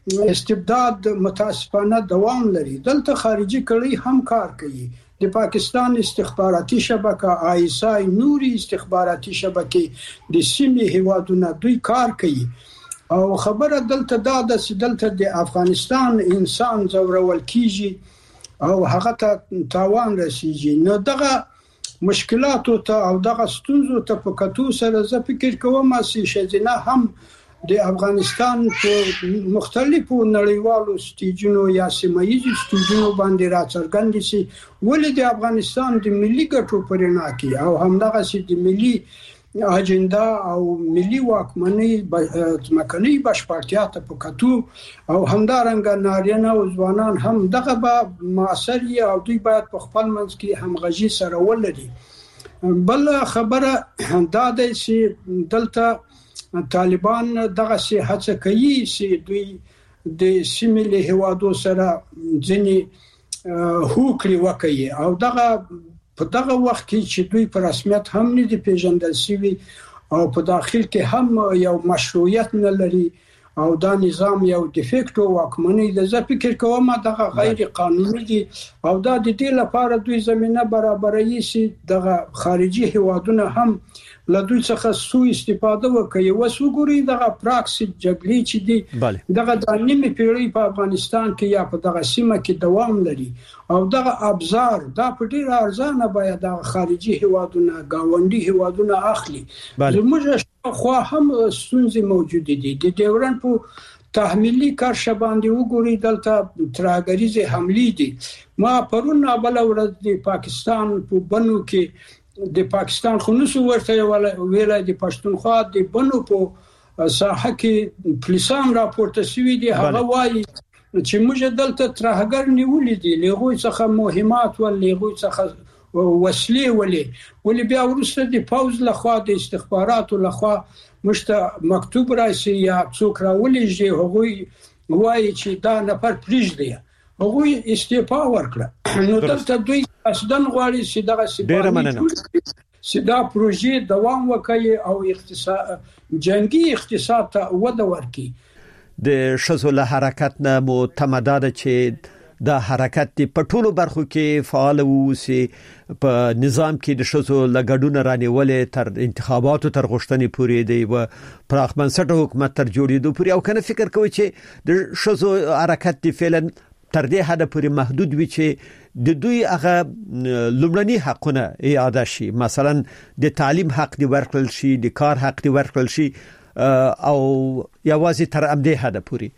استبداد متاسفانه دوام لري. دلته خارجي کړي هم کار کوي. د پاکستان استخباراتي شبکه آیسای نوري استخباراتي شبکه د سیمې هیوادونو دوی کار کوي او خبره دلته دا د دلته د افغانستان انسان زورول کیږي او هغه ته تاوان رسیږي. نو دغه مشکلاتو ته او دغه ستونزو ته په کتو سره زه فکر کوم چې شذینه هم د افغانستان په مختلفو نړیوالو سټیجونو یا سیمایي سټیجونو باندې راڅرګند شي. ولې د افغانستان د ملي ګټو په رڼا کې او همدغه چې د ملي اجنډا او ملي واکمنۍ ځمکنۍ بشپړتیا ته په کتو او همدارنګه نارینه او ځوانان هم دغه به معاصر او دوی باید په خپل منځ کې همغږي سره ولري. بل خبره دا ده چې دلته طالبان دغه سي هڅه کوي چې دوی د سیمې له هوادو سره ځنی هوکړي وکړي او دغه په دغه وخت کې چې دوی په رسمیت هم نه دي پیژندل شوی او په داخل کې هم یو مشروعیت نه لري او دا نظام یو ډیفیکټو واکمنۍ د زه فکر کوم دغه غیر قانوني دي او دا د دې لپاره دوی زمينه برابروي چې دغه خارجي هوادونه هم له دوی څخه سوء استفاده وکړي. وسوګوري دغه پراکسي جګړې چې دي دغه د نیمه پیړۍ په افغانستان کې یا په دغه سیمه کې دوام لري او دغه ابزار دا په ډیر ارزانه باید د خارجي هوادونه گاونډي هوادونه اخلي. زموږ خو هم ستونزې موجود دي. د ډیورن په تحمیلي کارشه باندې وګوري دلته ترهګریزه حملې دي. ما پرون بل ورځ د پاکستان په بنو کې د پاکستان خونسو ورته ویل د پښتونخوا د بنو په ساحه کې پولیسان راپورته شوی دي هغه وایي چې موږ دلته ترهګر نیولې دي لغوی څخه مهمات ول لغوی څخه وسلې ولې بیا ورسره د پاوز لخوا د استخباراتو لخوا مشته مکتوب راشي یا څوک راولېږي هغه وایي چې دا نفر پریږدي هغه استعفا ورکړه نو دلته دوی اصلاً غواړي چې دغه سیدا پروژې دوام وکړي او اقتصاد جنگي اقتصاد ته وده ورکړي د شذو له حرکت نه معتمداده چې د حرکت په ټولو برخو کې فعال ووسی په نظام کې د شذو لګډونه رانیولې تر انتخاباتو تر غوښتنې پورې دی و پراخ بنسټه حکومت تر جوړېدو پورې او کنه فکر کوي چې د شذو حرکت دی فعلا تر دې حد پورې محدود وي چې د دوی هغه لومړني حقونه اعاده شي مثلا د تعلیم حق دی ورکړل شي د کار حق دی ورکړل شي او یوازې تر امدې حد پورې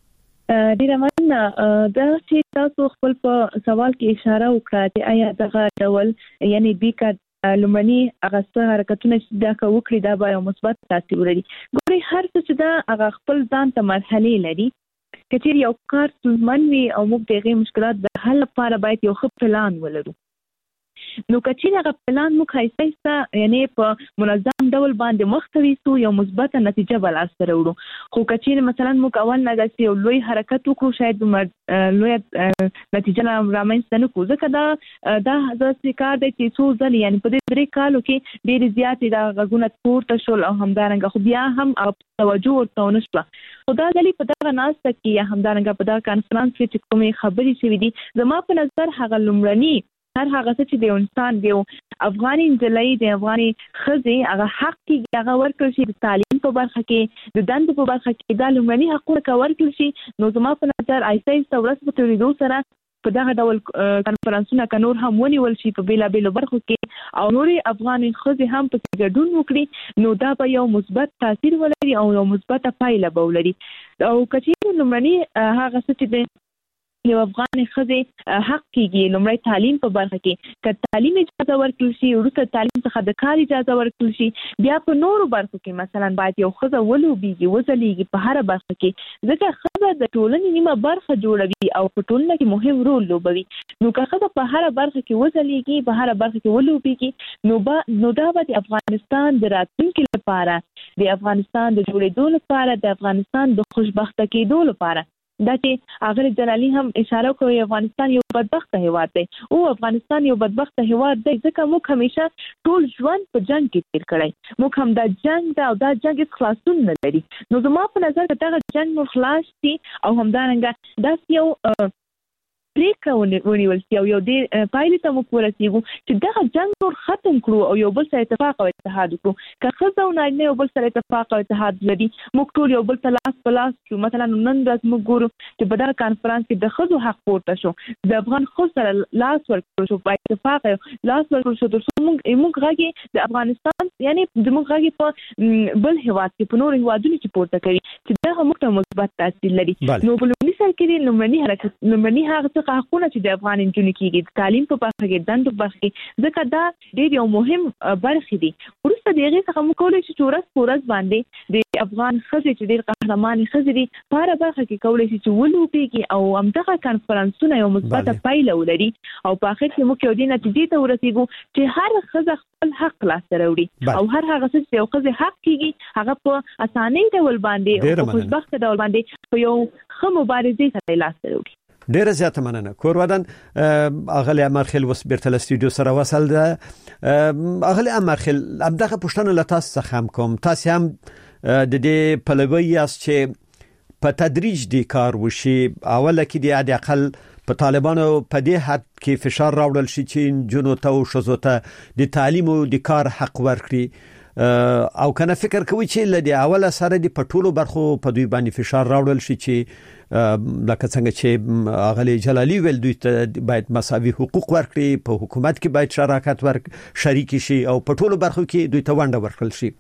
ډیره مننه دا چې تاسو خپل په سوال کې اشاره وکړه چې آیا دغه ډول یعنی بیکا لومړني هغه حرکتونه چې دا کوي دا به مثبت تاثیر ولري ګوري هر څه چې دا هغه خپل ځان ته مرحله لري کچېر یو کار څومن وي او موږ دغه مشکلات د حل لپاره باید یو ښه پلان ولرو نو کچېر هغه پلان موږ هیڅ یعنی په منظم ډول باندې مختوي سو یو مثبت نتیجه بل اثر وړو خو کچېر مثلا موږ اول نه داسې یو لوی حرکت وکړو شاید لوی نتیجه رامنځته نه کوو ځکه دا ځکه کار دی چې څو ځل یعنی په دې 3 کالو کې ډېر زیاتې دا غږونه پورته شول او همدارنګه خو بیا هم توجه ورته ونه شوه خو دا دلی په دغه ناسته کې یا همدارنګه په دغه کانفرنس کې چې کومې خبرې شوې دي زما په نظر هغه لومړني هر هغه چې د انسان دی افغاني انجلۍ د افغاني ښځې هغه حق کې هغه ورکړل شي د تعلیم په برخه کې د دندو په برخه کې دا لومړني حقونه ورکړل شي نو زما په نظر ایسه ورځ په تیریدو سره په دغه ډول کانفرنسونه کنور هم ونیول شي په بیلابیلو برخو کې او نوري افغاني ښځې هم په ګډون وکړي نو دا به یو مثبت تاثیر ولري او یو مثبت پایله به ولري او کچې لومړني هغه چې یو افغاني ښځې حق کېږي لومړی تعلیم په برخه کې که تعلیم اجازه ورکړل شي وروسته تعلیم څخه د کار اجازه ورکړل شي بیا په نورو برخو کې مثلا باید یو ښځه ولوبېږي وځلیږي په هره برخه کې ځکه ښځه د ټولنې نیمه برخه جوړوي او په ټولنه کې مهم رول لوبوي نو که ښځه په هره برخه کې وځلیږي په هره برخه کې ولوبېږي نو دا به د افغانستان د راتلونکي لپاره د افغانستان د جوړېدو لپاره د افغانستان د خوشبخته کېدو لپاره دا چې اگر جلالی هم اشاره کوي افغانستان یو بدبخت هیواد دی او افغانستان یو بدبخت هیواد دی ځکه موږ همیشه ټول ژوند په جنگ کې تیر کړی موږ هم دا جنگ دا او دا جنگ هیڅ خلاصون نه لري نو زما په نظر دغه جنگ نور خلاص شي او همدارنګه دا یو پریکړه ونیول شي او یو د پایلې ته موږ ورسېږو چې دغه جنگ نور ختم کړو او یو بل سره اتفاق او اتحاد وکړو که ښځه او نارینه یو بل سره اتفاق او اتحاد لري موږ ټول یو بل ته لاس په لاس شو مثلا نن ورځ موږ ګورو چې په دغه کانفرنس کې د ښځو حق پورته شو د افغان ښځو سره لاس ورکړل شو په اتفاق لاس ورکړل شو تر څو موږ غږی د افغانستان یعنی زموږ غږی په بل هیواد کې په نورو هیوادونو کې پورته کوي چې دغه موږ ته مثبت تاثیر لري نو په لومړي سر کې لومړني حرکت لومړني هغه حقونه چې د افغان انجونې کېږي د تعلیم په برخه کې دندو په برخه کې ځکه دا ډېر یو مهم برخې دي وروسته د هغې څخه موږ کولی شو چې ورځ په ورځ باندې د افغان ښځې چې ډېر قهرمانې ښځې دي په هره برخه کې کولی شي چې ولوبېږي او همدغه کنفرانسونه یو مثبته پایله ولري او په اخر کې موږ یو دې نتیجې ته ورسېږو چې هر ښځه خپل حق لاسته راوړي او هر هغه څه چې یو ښځې حق کېږي هغه په اسانۍ ډول باندې او په خوشبخته ډول باندې په یو ښه مبارزې سره لاسته راوړي ډیره زیاته مننه کورودن اغلی امرخیل وس بیرته استودیو سره وصل ده اغلی امرخیل همدغه پښتنه لتاس څخه هم کوم تاسو هم د دې پلوی یاست چې په تدریج دی کار وشي اوله کې دی عادي اقل په طالبانو په دې حد کې فشار راوړل شي چې جنو ته او شزو ته د تعلیم او د کار حق ورکړي او کنه فکر کوي چې لدی اوله سره دی په ټولو برخو په دوی باندې فشار راوړل شي چې لکه څنګه چې اغلی جلالی ویل دوی ته باید مساوي حقوق ورکړي په حکومت کې باید شراکت شریک شي او په ټولو برخو کې دوی ته ونډه ورکړل شي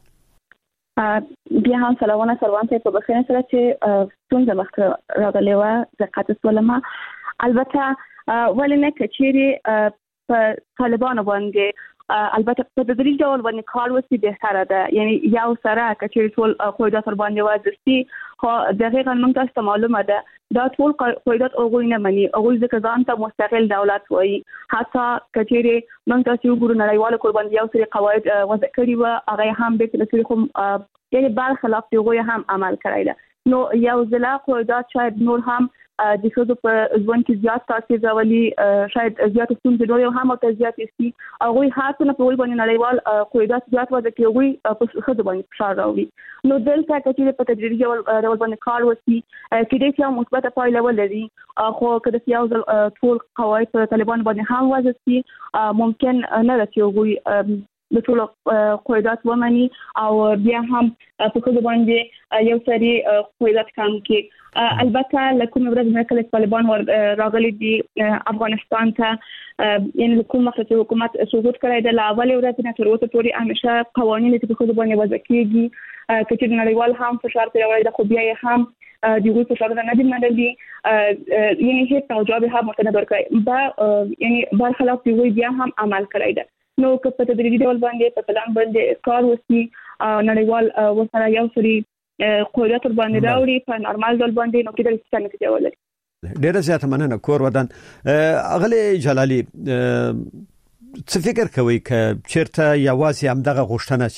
بیا هم سلامونه سروان ته په بخښنه سره چې څنګه مخکې راغلی و دقت ولما البته ولنه کچيري په طالبانو باندې البته په تدریج ډول باندې کار وسی بهتره ده. یعنی یو سره چې ټول قواعد باندې وځي خو دقیقاً موږ تاسو معلومه ده دا ټول قواعد اوغوی نه مني او ځکه ځان ته مستقل دولت وایي. حتی کچېره موږ تاسو وګورو نړیواله قربان یو سری قواعد وضع کړی و هغه هم به تلفي کوم یعنی بل خلاف دی هم عمل کړی ده. نو یو ځلا قواعد شاید نور هم د خود په ځوان کې زیات تاثیر راولي، شاید زیات ستونزې دوی هم او زیات شي هغه هاتنه په ول باندې نړیوال قواعد زیات وځي کوي په خود باندې فشار راوړي. نو دلته چې په تدریجي ډول باندې کار وسی کې د یو مثبت پایله ولري خو کله چې یو ټول قواعد په طالبان باندې هم وځي ممکن نه راځي د ټول قواعد ومني او بیا هم په خود باندې یو سری قواعد کم کې. البته لکه ورځ نه کله طالبان راغلي دي افغانستان ته یعنی حکومت چې حکومت سقوط کړی د اول ورځ نه تر اوسه پورې همیشه قوانين چې په خود باندې وضع کیږي چې نړیوال هم فشار کوي د خو بیا هم دیوی فشار نه دي منلي یعنی هیڅ توجه به هم متنه ورکړي با یعنی برخلاف دیوی بیا هم عمل کړی ده. نو که په تدریجي ډول باندې په پلان باندې کار وسی نړیوال وسره یو سری قواعد باندې راوړي په نورمال ډول باندې نو کېدل چې څنګه ولري. ډیره زیاته مننه کور ودان. اغلی جلالي څه فکر کوي چې چیرته یوازې همدغه غوښتنه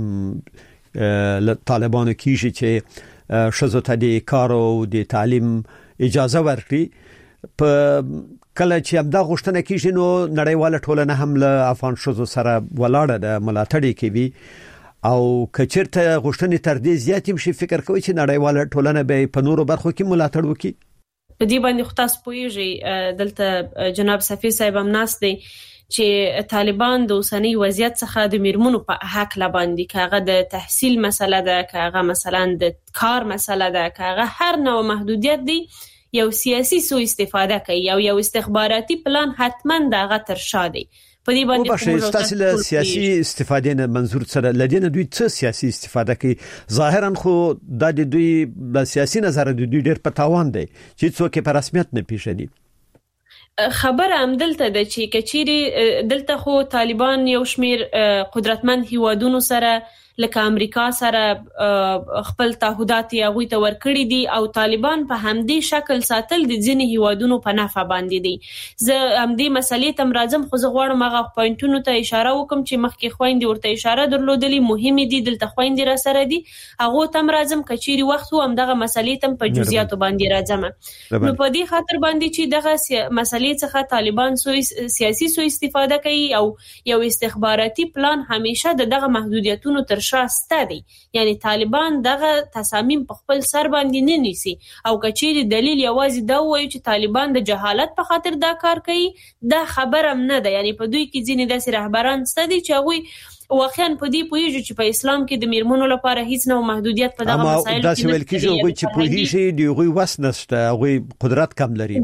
چې طالبانو کیږي چې شزو ته د کار او د تعلیم اجازه ورکړي په کله چې همدا غوښتنه کیږي نو نړیواله ټولنه هم له افغان شوزو سره ولاړه ده ملاتړ کوي او کچرته غوښتنې تر دې زیاتې شي فکر کوي چې نړیواله ټولنه به په نورو برخو کې ملاتړ وکړي. په دې باندې خاص پویږي دلته جناب سفیر صاحب هم ناس دی چې طالبان د اوسنی وضعیت څخه د میرمنو په حق لباندې کاغه د تحصیل مسله ده کاغه مثلا د کار مسله ده کاغه هر نوع محدودیت دی یو سیاسي سو استفاده کوي او یو استخباراتي پلان حتما دغه تر شاده په دې باندې تاسو له سیاسي استفادې نه منظور سره لدینه دوی څه سیاسي استفاده کوي ظاهرا خو د دوی د سیاسي نظر د دوی ډېر په تاوان دی چې څوک په رسمیت نه پیژني. خبر هم دلته د چې کچيري دلته خو طالبان یو شمیر قدرتمن هیوادونو سره لکه امریکا سره خپل تعهدات یې ته ورکړي دي او طالبان په همدې شکل ساتل د ځینې هیوادونو په نفع باندې دي. زه همدې مسلې تم راځم خو زه غواړم هغه پوینټونو ته اشاره وکم چې مخکې خويندې ورته اشاره درلودلې مهمه دي دلته خويندې را سره دي هغه تم راځم کچيري وخت هم دغه مسلې تم په جزئیات باندې راځم. نو په دې خاطر باندې چې دغه مسلې څخه طالبان سیاسي سو استفاده کوي او یو استخباراتي پلان همیشه دغه محدودیتونو تر شاسته دي یعنی طالبان دغه تصامیم په خپل سر باندې نه نیسي او کچېری دلیل یوازې دا وایي چې طالبان د جهالت په خاطر دا کار کوي دا خبرم نه ده. یعنی په دوی کې ځینې داسې رهبران ستدي چې هغه واقعا په دې پوهیږي چې په اسلام کې د میرمنو لپاره هیڅ نو محدودیت په دغه مسایلو کې دا ویل کېږي چې پوهیږي دی غوي وسنسته غوي قدرت کم لري.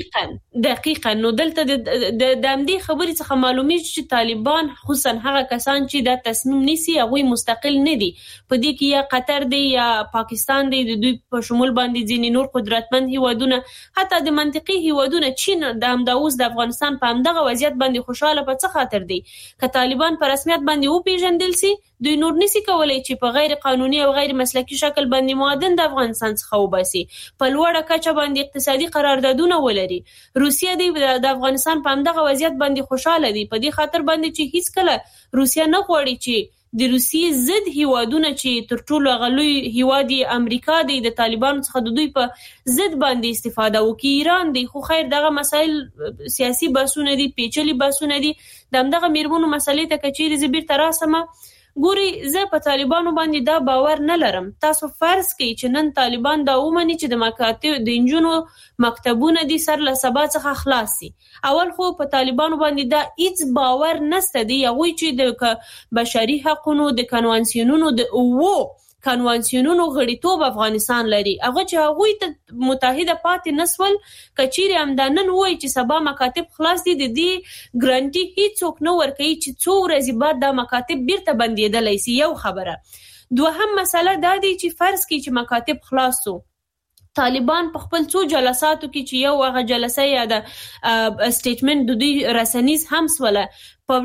دقیقاً نو دلته د همدې خبرې څخه معلومیږي چې طالبان خصوصا هغه کسان چې دا تصمیم نیسي هغه مستقل نه دي په دې کې یا قطر دی یا پاکستان دی د دوی په شمول باندې ځینې نور قدرتمن هیوادونه حتی د منطقي هیوادونه چین د همداوس د افغانستان په همدغه وضعیت باندې خوشاله په څه خاطر دی ک طالبان په رسمیت باندې پیژندل سي دوی نور نسی کولای چې په غیر قانوني او غیر مسلکي شکل باندې معادن د افغانستان څخه وباسي په لوړه کچه باندې اقتصادي قراردادونه ولري. روسیه د افغانستان په همدغه وضعیت باندې خوشاله دي په دې خاطر باندې چې هیڅ کله روسیه نه غواړي چې د روسیې ضد هیوادونه چې تر ټولو غلوی هیوادي امریکا د طالبانو څخه د دوی په ضد باندې استفاده وکړي. ایران دی خو خیر دغه مسایل سیاسي بحثونه دي پیچلي بحثونه دي دغه میرمنو مسلې ته کچېری زبیر تراسمه ګوري زه په طالبانو باندې دا باور نه لرم. تاسو فرض کړئ چې نن طالبان دا ومني چې د مکاتب د انجونو مکتبونه دي سر له سبا څخه خلاص شي. اول خو په طالبانو باندې دا هیڅ باور نشته دی هغه چې د بشري حقوقو د کنوانسیونونو د کنوانسیونونو غړیتوب افغانستان لري هغه چې هغه ته متحده پاتې نسول کچيري همدانن وای چې سبا مکاتب خلاص دي د دې ګرانټي هیڅوک نو ورکوي چې څو ورځې بعد د مکاتب بیرته بندیدلای شي. یو خبره دوهم مسله دا دی چې فرض کړي چې مکاتب خلاصو طالبان په خپل څو جلساتو کې چې یو هغه جلسه یا د سټیټمنټ د دوی رسنیز هم سواله په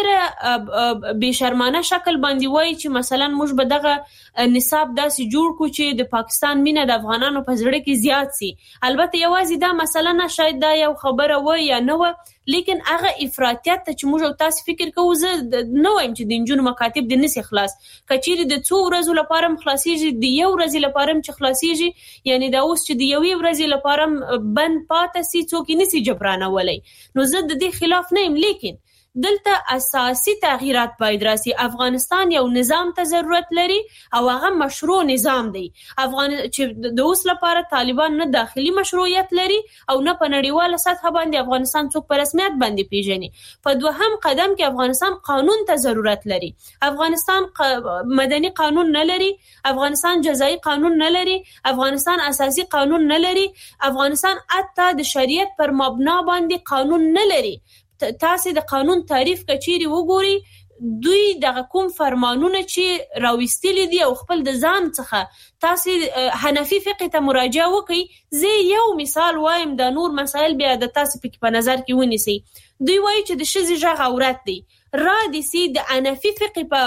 ډېر بشرمانه شکل باندې وایي چې مثلا موږ به دغه نصاب داسې جوړ کړو چې د پاکستان مینه د افغانانو په زړه کې زیات سي. البته یوازې دا مسله نه، شاید دا یو خبره و یا نه و، لیکن هغه افراطیت ته چې موږ تاسو فکر کوو، زه نه وایم چې د انجونو مکاتب د نسی خلاص، کچېرې د 2 ورځې لپاره خلاصيږي، د 1 ورځې لپاره چې خلاصيږي، یعنی دا اوس چې د 1 ورځې لپاره بند پاتې سي څوک نسی جبرانولای، نو زه د دې خلاف نه یم. لیکن دلته اساسي تغییرات باید راسي. افغانستان یو نظام ته ضرورت لري او هغه مشروع نظام دی. چې د اوس لپاره طالبان نه داخلي مشروعیت لري او نه په نړیواله سطح باندې افغانستان څوک په رسمیت باندې پیژني. په دوهم قدم کې افغانستان قانون ته ضرورت لري. افغانستان مدني قانون نه لري، افغانستان جزایي قانون نه لري، افغانستان اساسي قانون نه لري، افغانستان حتی د شریعت پر مبنا باندې قانون نه لري. تاسو د قانون تعریف کچيري وګوري، دوی دغه کوم فرمانونه چې راوستلي دي او خپل د ځان څخه تاسو حنفي فقه ته مراجعه وکړئ. زه یو مثال وایم، د نور مسائل بیا د تاسو په نظر کې ونیسئ. دوی وایي چې د ښځې غږ عورت دی، را دي سي د حنفي فقه په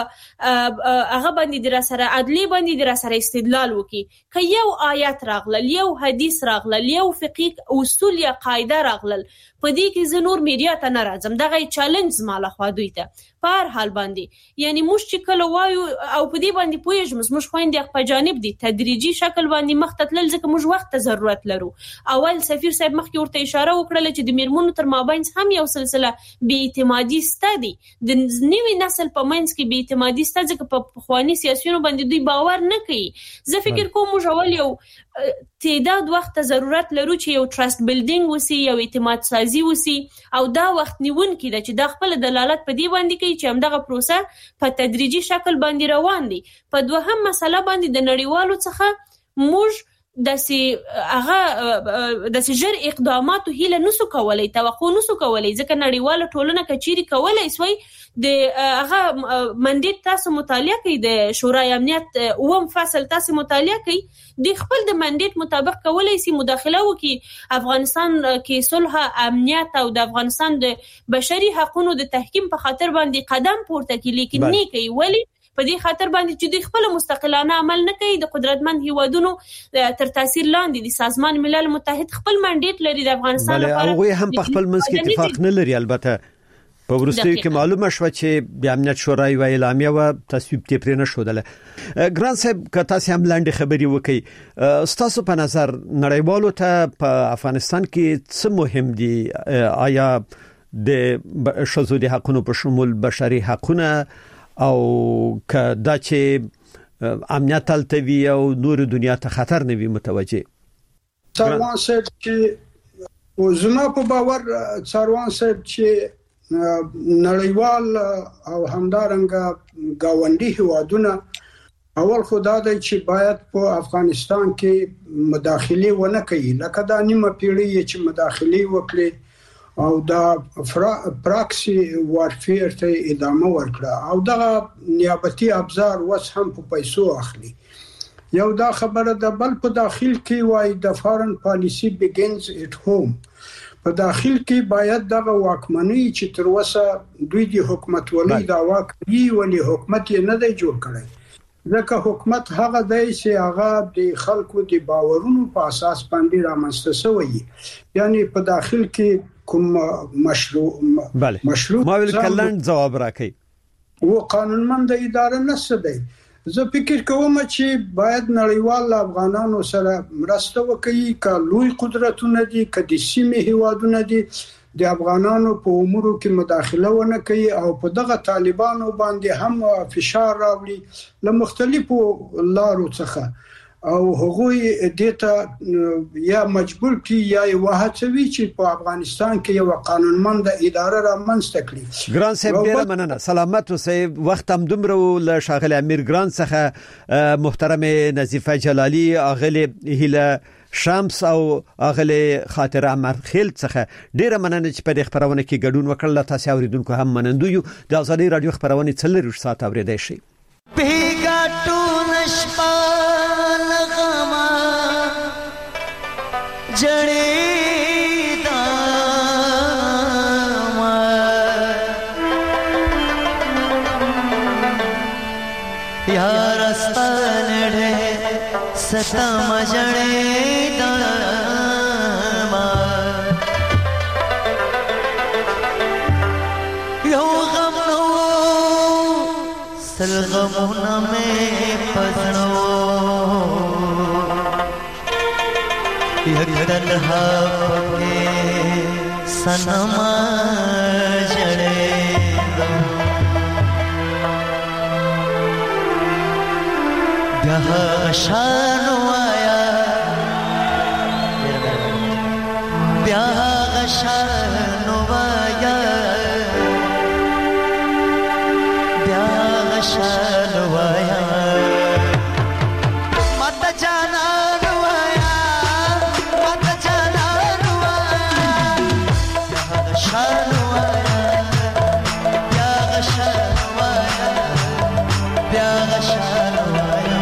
هغه باندې در سره عدلی باندې در سره استدلال وکي. که یو آیت راغلل، یو حدیث راغلل، یو فقهي اصول یا قاعده راغلل، په دې کې زه نور میډیا ته نه راځم، دغه چالنج زما لخوا دوی ته په هر حال باندې. یعنی موږ چې کله وایو او په دې باندې پوهېږم، موږ خویندې په جانب دي تدریجي شکل باندې مخ ته تلل، ځکه موږ وخت ته ضرورت لرو. اول سفیر صاحب مخکې ورته اشاره وکړله چې د میرمنو تر مابین هم یو سلسله بې اعتمادي سته دي، د نوي نسل په منځ کې بې اعتمادي سته، ځکه په پخواني سیاسیونو باندې دوی باور نه کوي. زه فکر کوم موږ اول یو تعداد وخت ته ضرورت لرو چې یو ټرست بیلډینګ وسی، یو اعتماد سازي وسی، او دا وخت نیونکی ده چې دا خپل دلالت په دې باندې کوي چې همدغه پروسه په تدریجي شکل باندې روان دي. په دوهم مسله باندې د نړیوالو څخه موږ داسې ژر اقداماتو هیله نسو کولای، توقع نسو کولای، ځکه نړیواله ټولنه کچيري کولای سوی د هغه منډیټ تاسو مطالعه کوي، د شورای امنیت 9 فصل تاسو مطالعه کوي، د خپل د منډیټ مطابق کولای سي مداخله وکړي افغانستان کې صلح، امنیت او د افغانستان د بشري حقوقو د تحکیم په خاطر باندې قدم پورته کوي، لیکن نه کوي. ولی په دې خاطر باندې چې دوی خپل مستقلانه عمل نه کوي. د قدرتمند هیوادونو تر تاثیر لاندې د سازمان ملل متحد خپل منډیټ لري د افغانستان لپاره، هغه هم په خپل منځ کې اتفاق نه لري. البته په ورستیو کې معلومه شو چې د امنیت شورای و اعلامیه و تصویب کې پرې نه شودله. ګران صاحب که تاسو هم لاندې خبري وکړي، تاسو په نظر نړیوالو ته په افغانستان کې څه مهم دي؟ آیا د شذو د حقوقو په شمول بشري حقوقونه او کدا چې امنیت تلتوي او نور دنیا ته خطر نه وي متوجه؟ څاروان صاحب چې زما په باور څاروان صاحب چې نړیوال او همدارنګه گاونډي هیوادونه اول خدای دی چې باید په افغانستان کې مداخله ونه کوي، لکه دا نیمه پیړۍ چې مداخله وکړي او دا پراکسی وارفیر ته ادامه ورکړه او دا نیابتي ابزار وس هم په پیسو اخلي. یو دا خبره ده، بل په داخل کې وای د فارن پالیسی بیګینز اټ هوم. په داخل کې باید دغه واکمنۍ چې تر اوسه دوی د حکومت ولې دا واکمنۍ ولې حکومت یې نه دی جوړ کړی، ځکه حکومت هغه دی چې هغه د خلکو د باورونو په اساس باندې رامنځته شوی، یعنی په داخل کې کوم مشروع ما ویل کلند جواب راکړي او قانونمند اداره نشته دی. زه فکر کوم چې باید نړیوال افغانانو سره مرسته وکړي، که لوی قدرتونه دي، که د سیمې هیوادونه دي، د افغانانو په امورو کې مداخله ونه کوي او په دغه طالبانو باندې هم فشار راوړي له مختلفو لارو څخه، او هغوی دته یا مجبور کی یا وهڅوي چې په افغانستان کې یو قانونمند اداره رامنځته کړي. ګران صاحب ډیر مننه، سلامت اوسئ. وخت هم دومره له شاغل امیر ګران څخه محترم نظیفه جلالی، اغلی هیله شمس او اغلی خاطر عمر خیل څخه ډیر مننه چې په دې خبرونه کې ګډون وکړل. تاسو اوریدونکو هم منندو یو. د ازادي رادیو خبرونه 3 ساعت اوریدای شي. जड़े दामा ستم جړېدم یو غم نو سل غمونه مې پزړو یک تنها پکې سنم جړېدم بیا غشانو آیا بیا غشانو آیا بیا غشانو آیا مت جانانو آیا مت جانانو آیا بیا غشانو آیا بیا غشانو آیا بیا غشانو آیا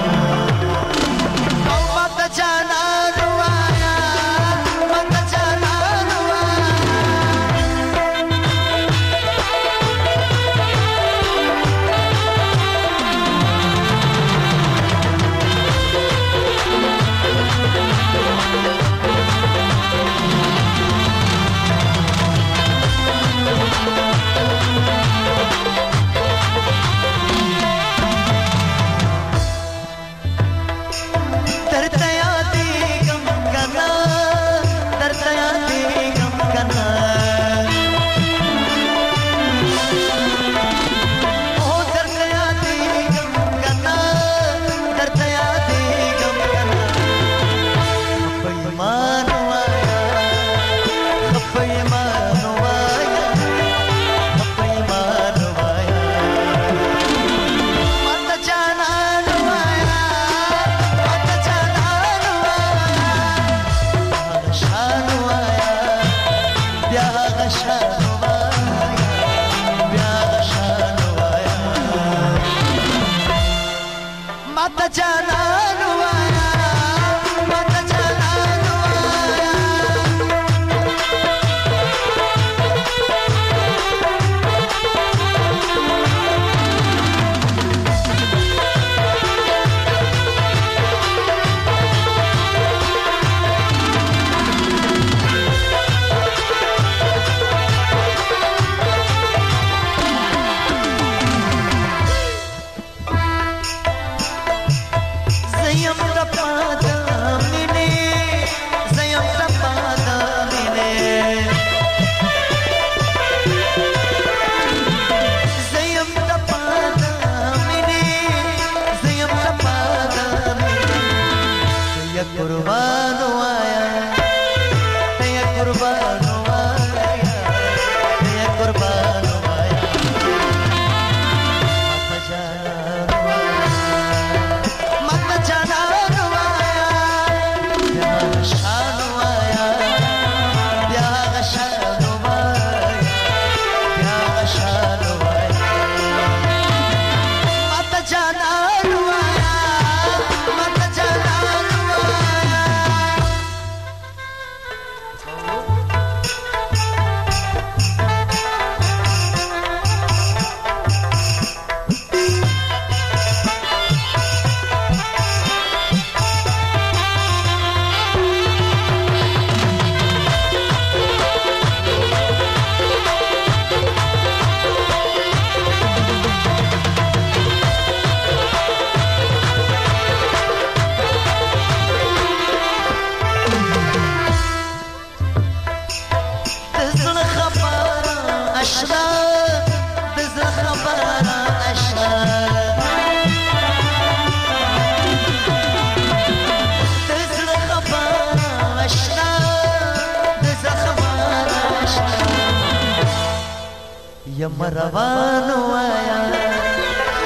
यमरवानो आया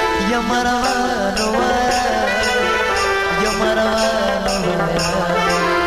यमरवानो आया यमरवानो आया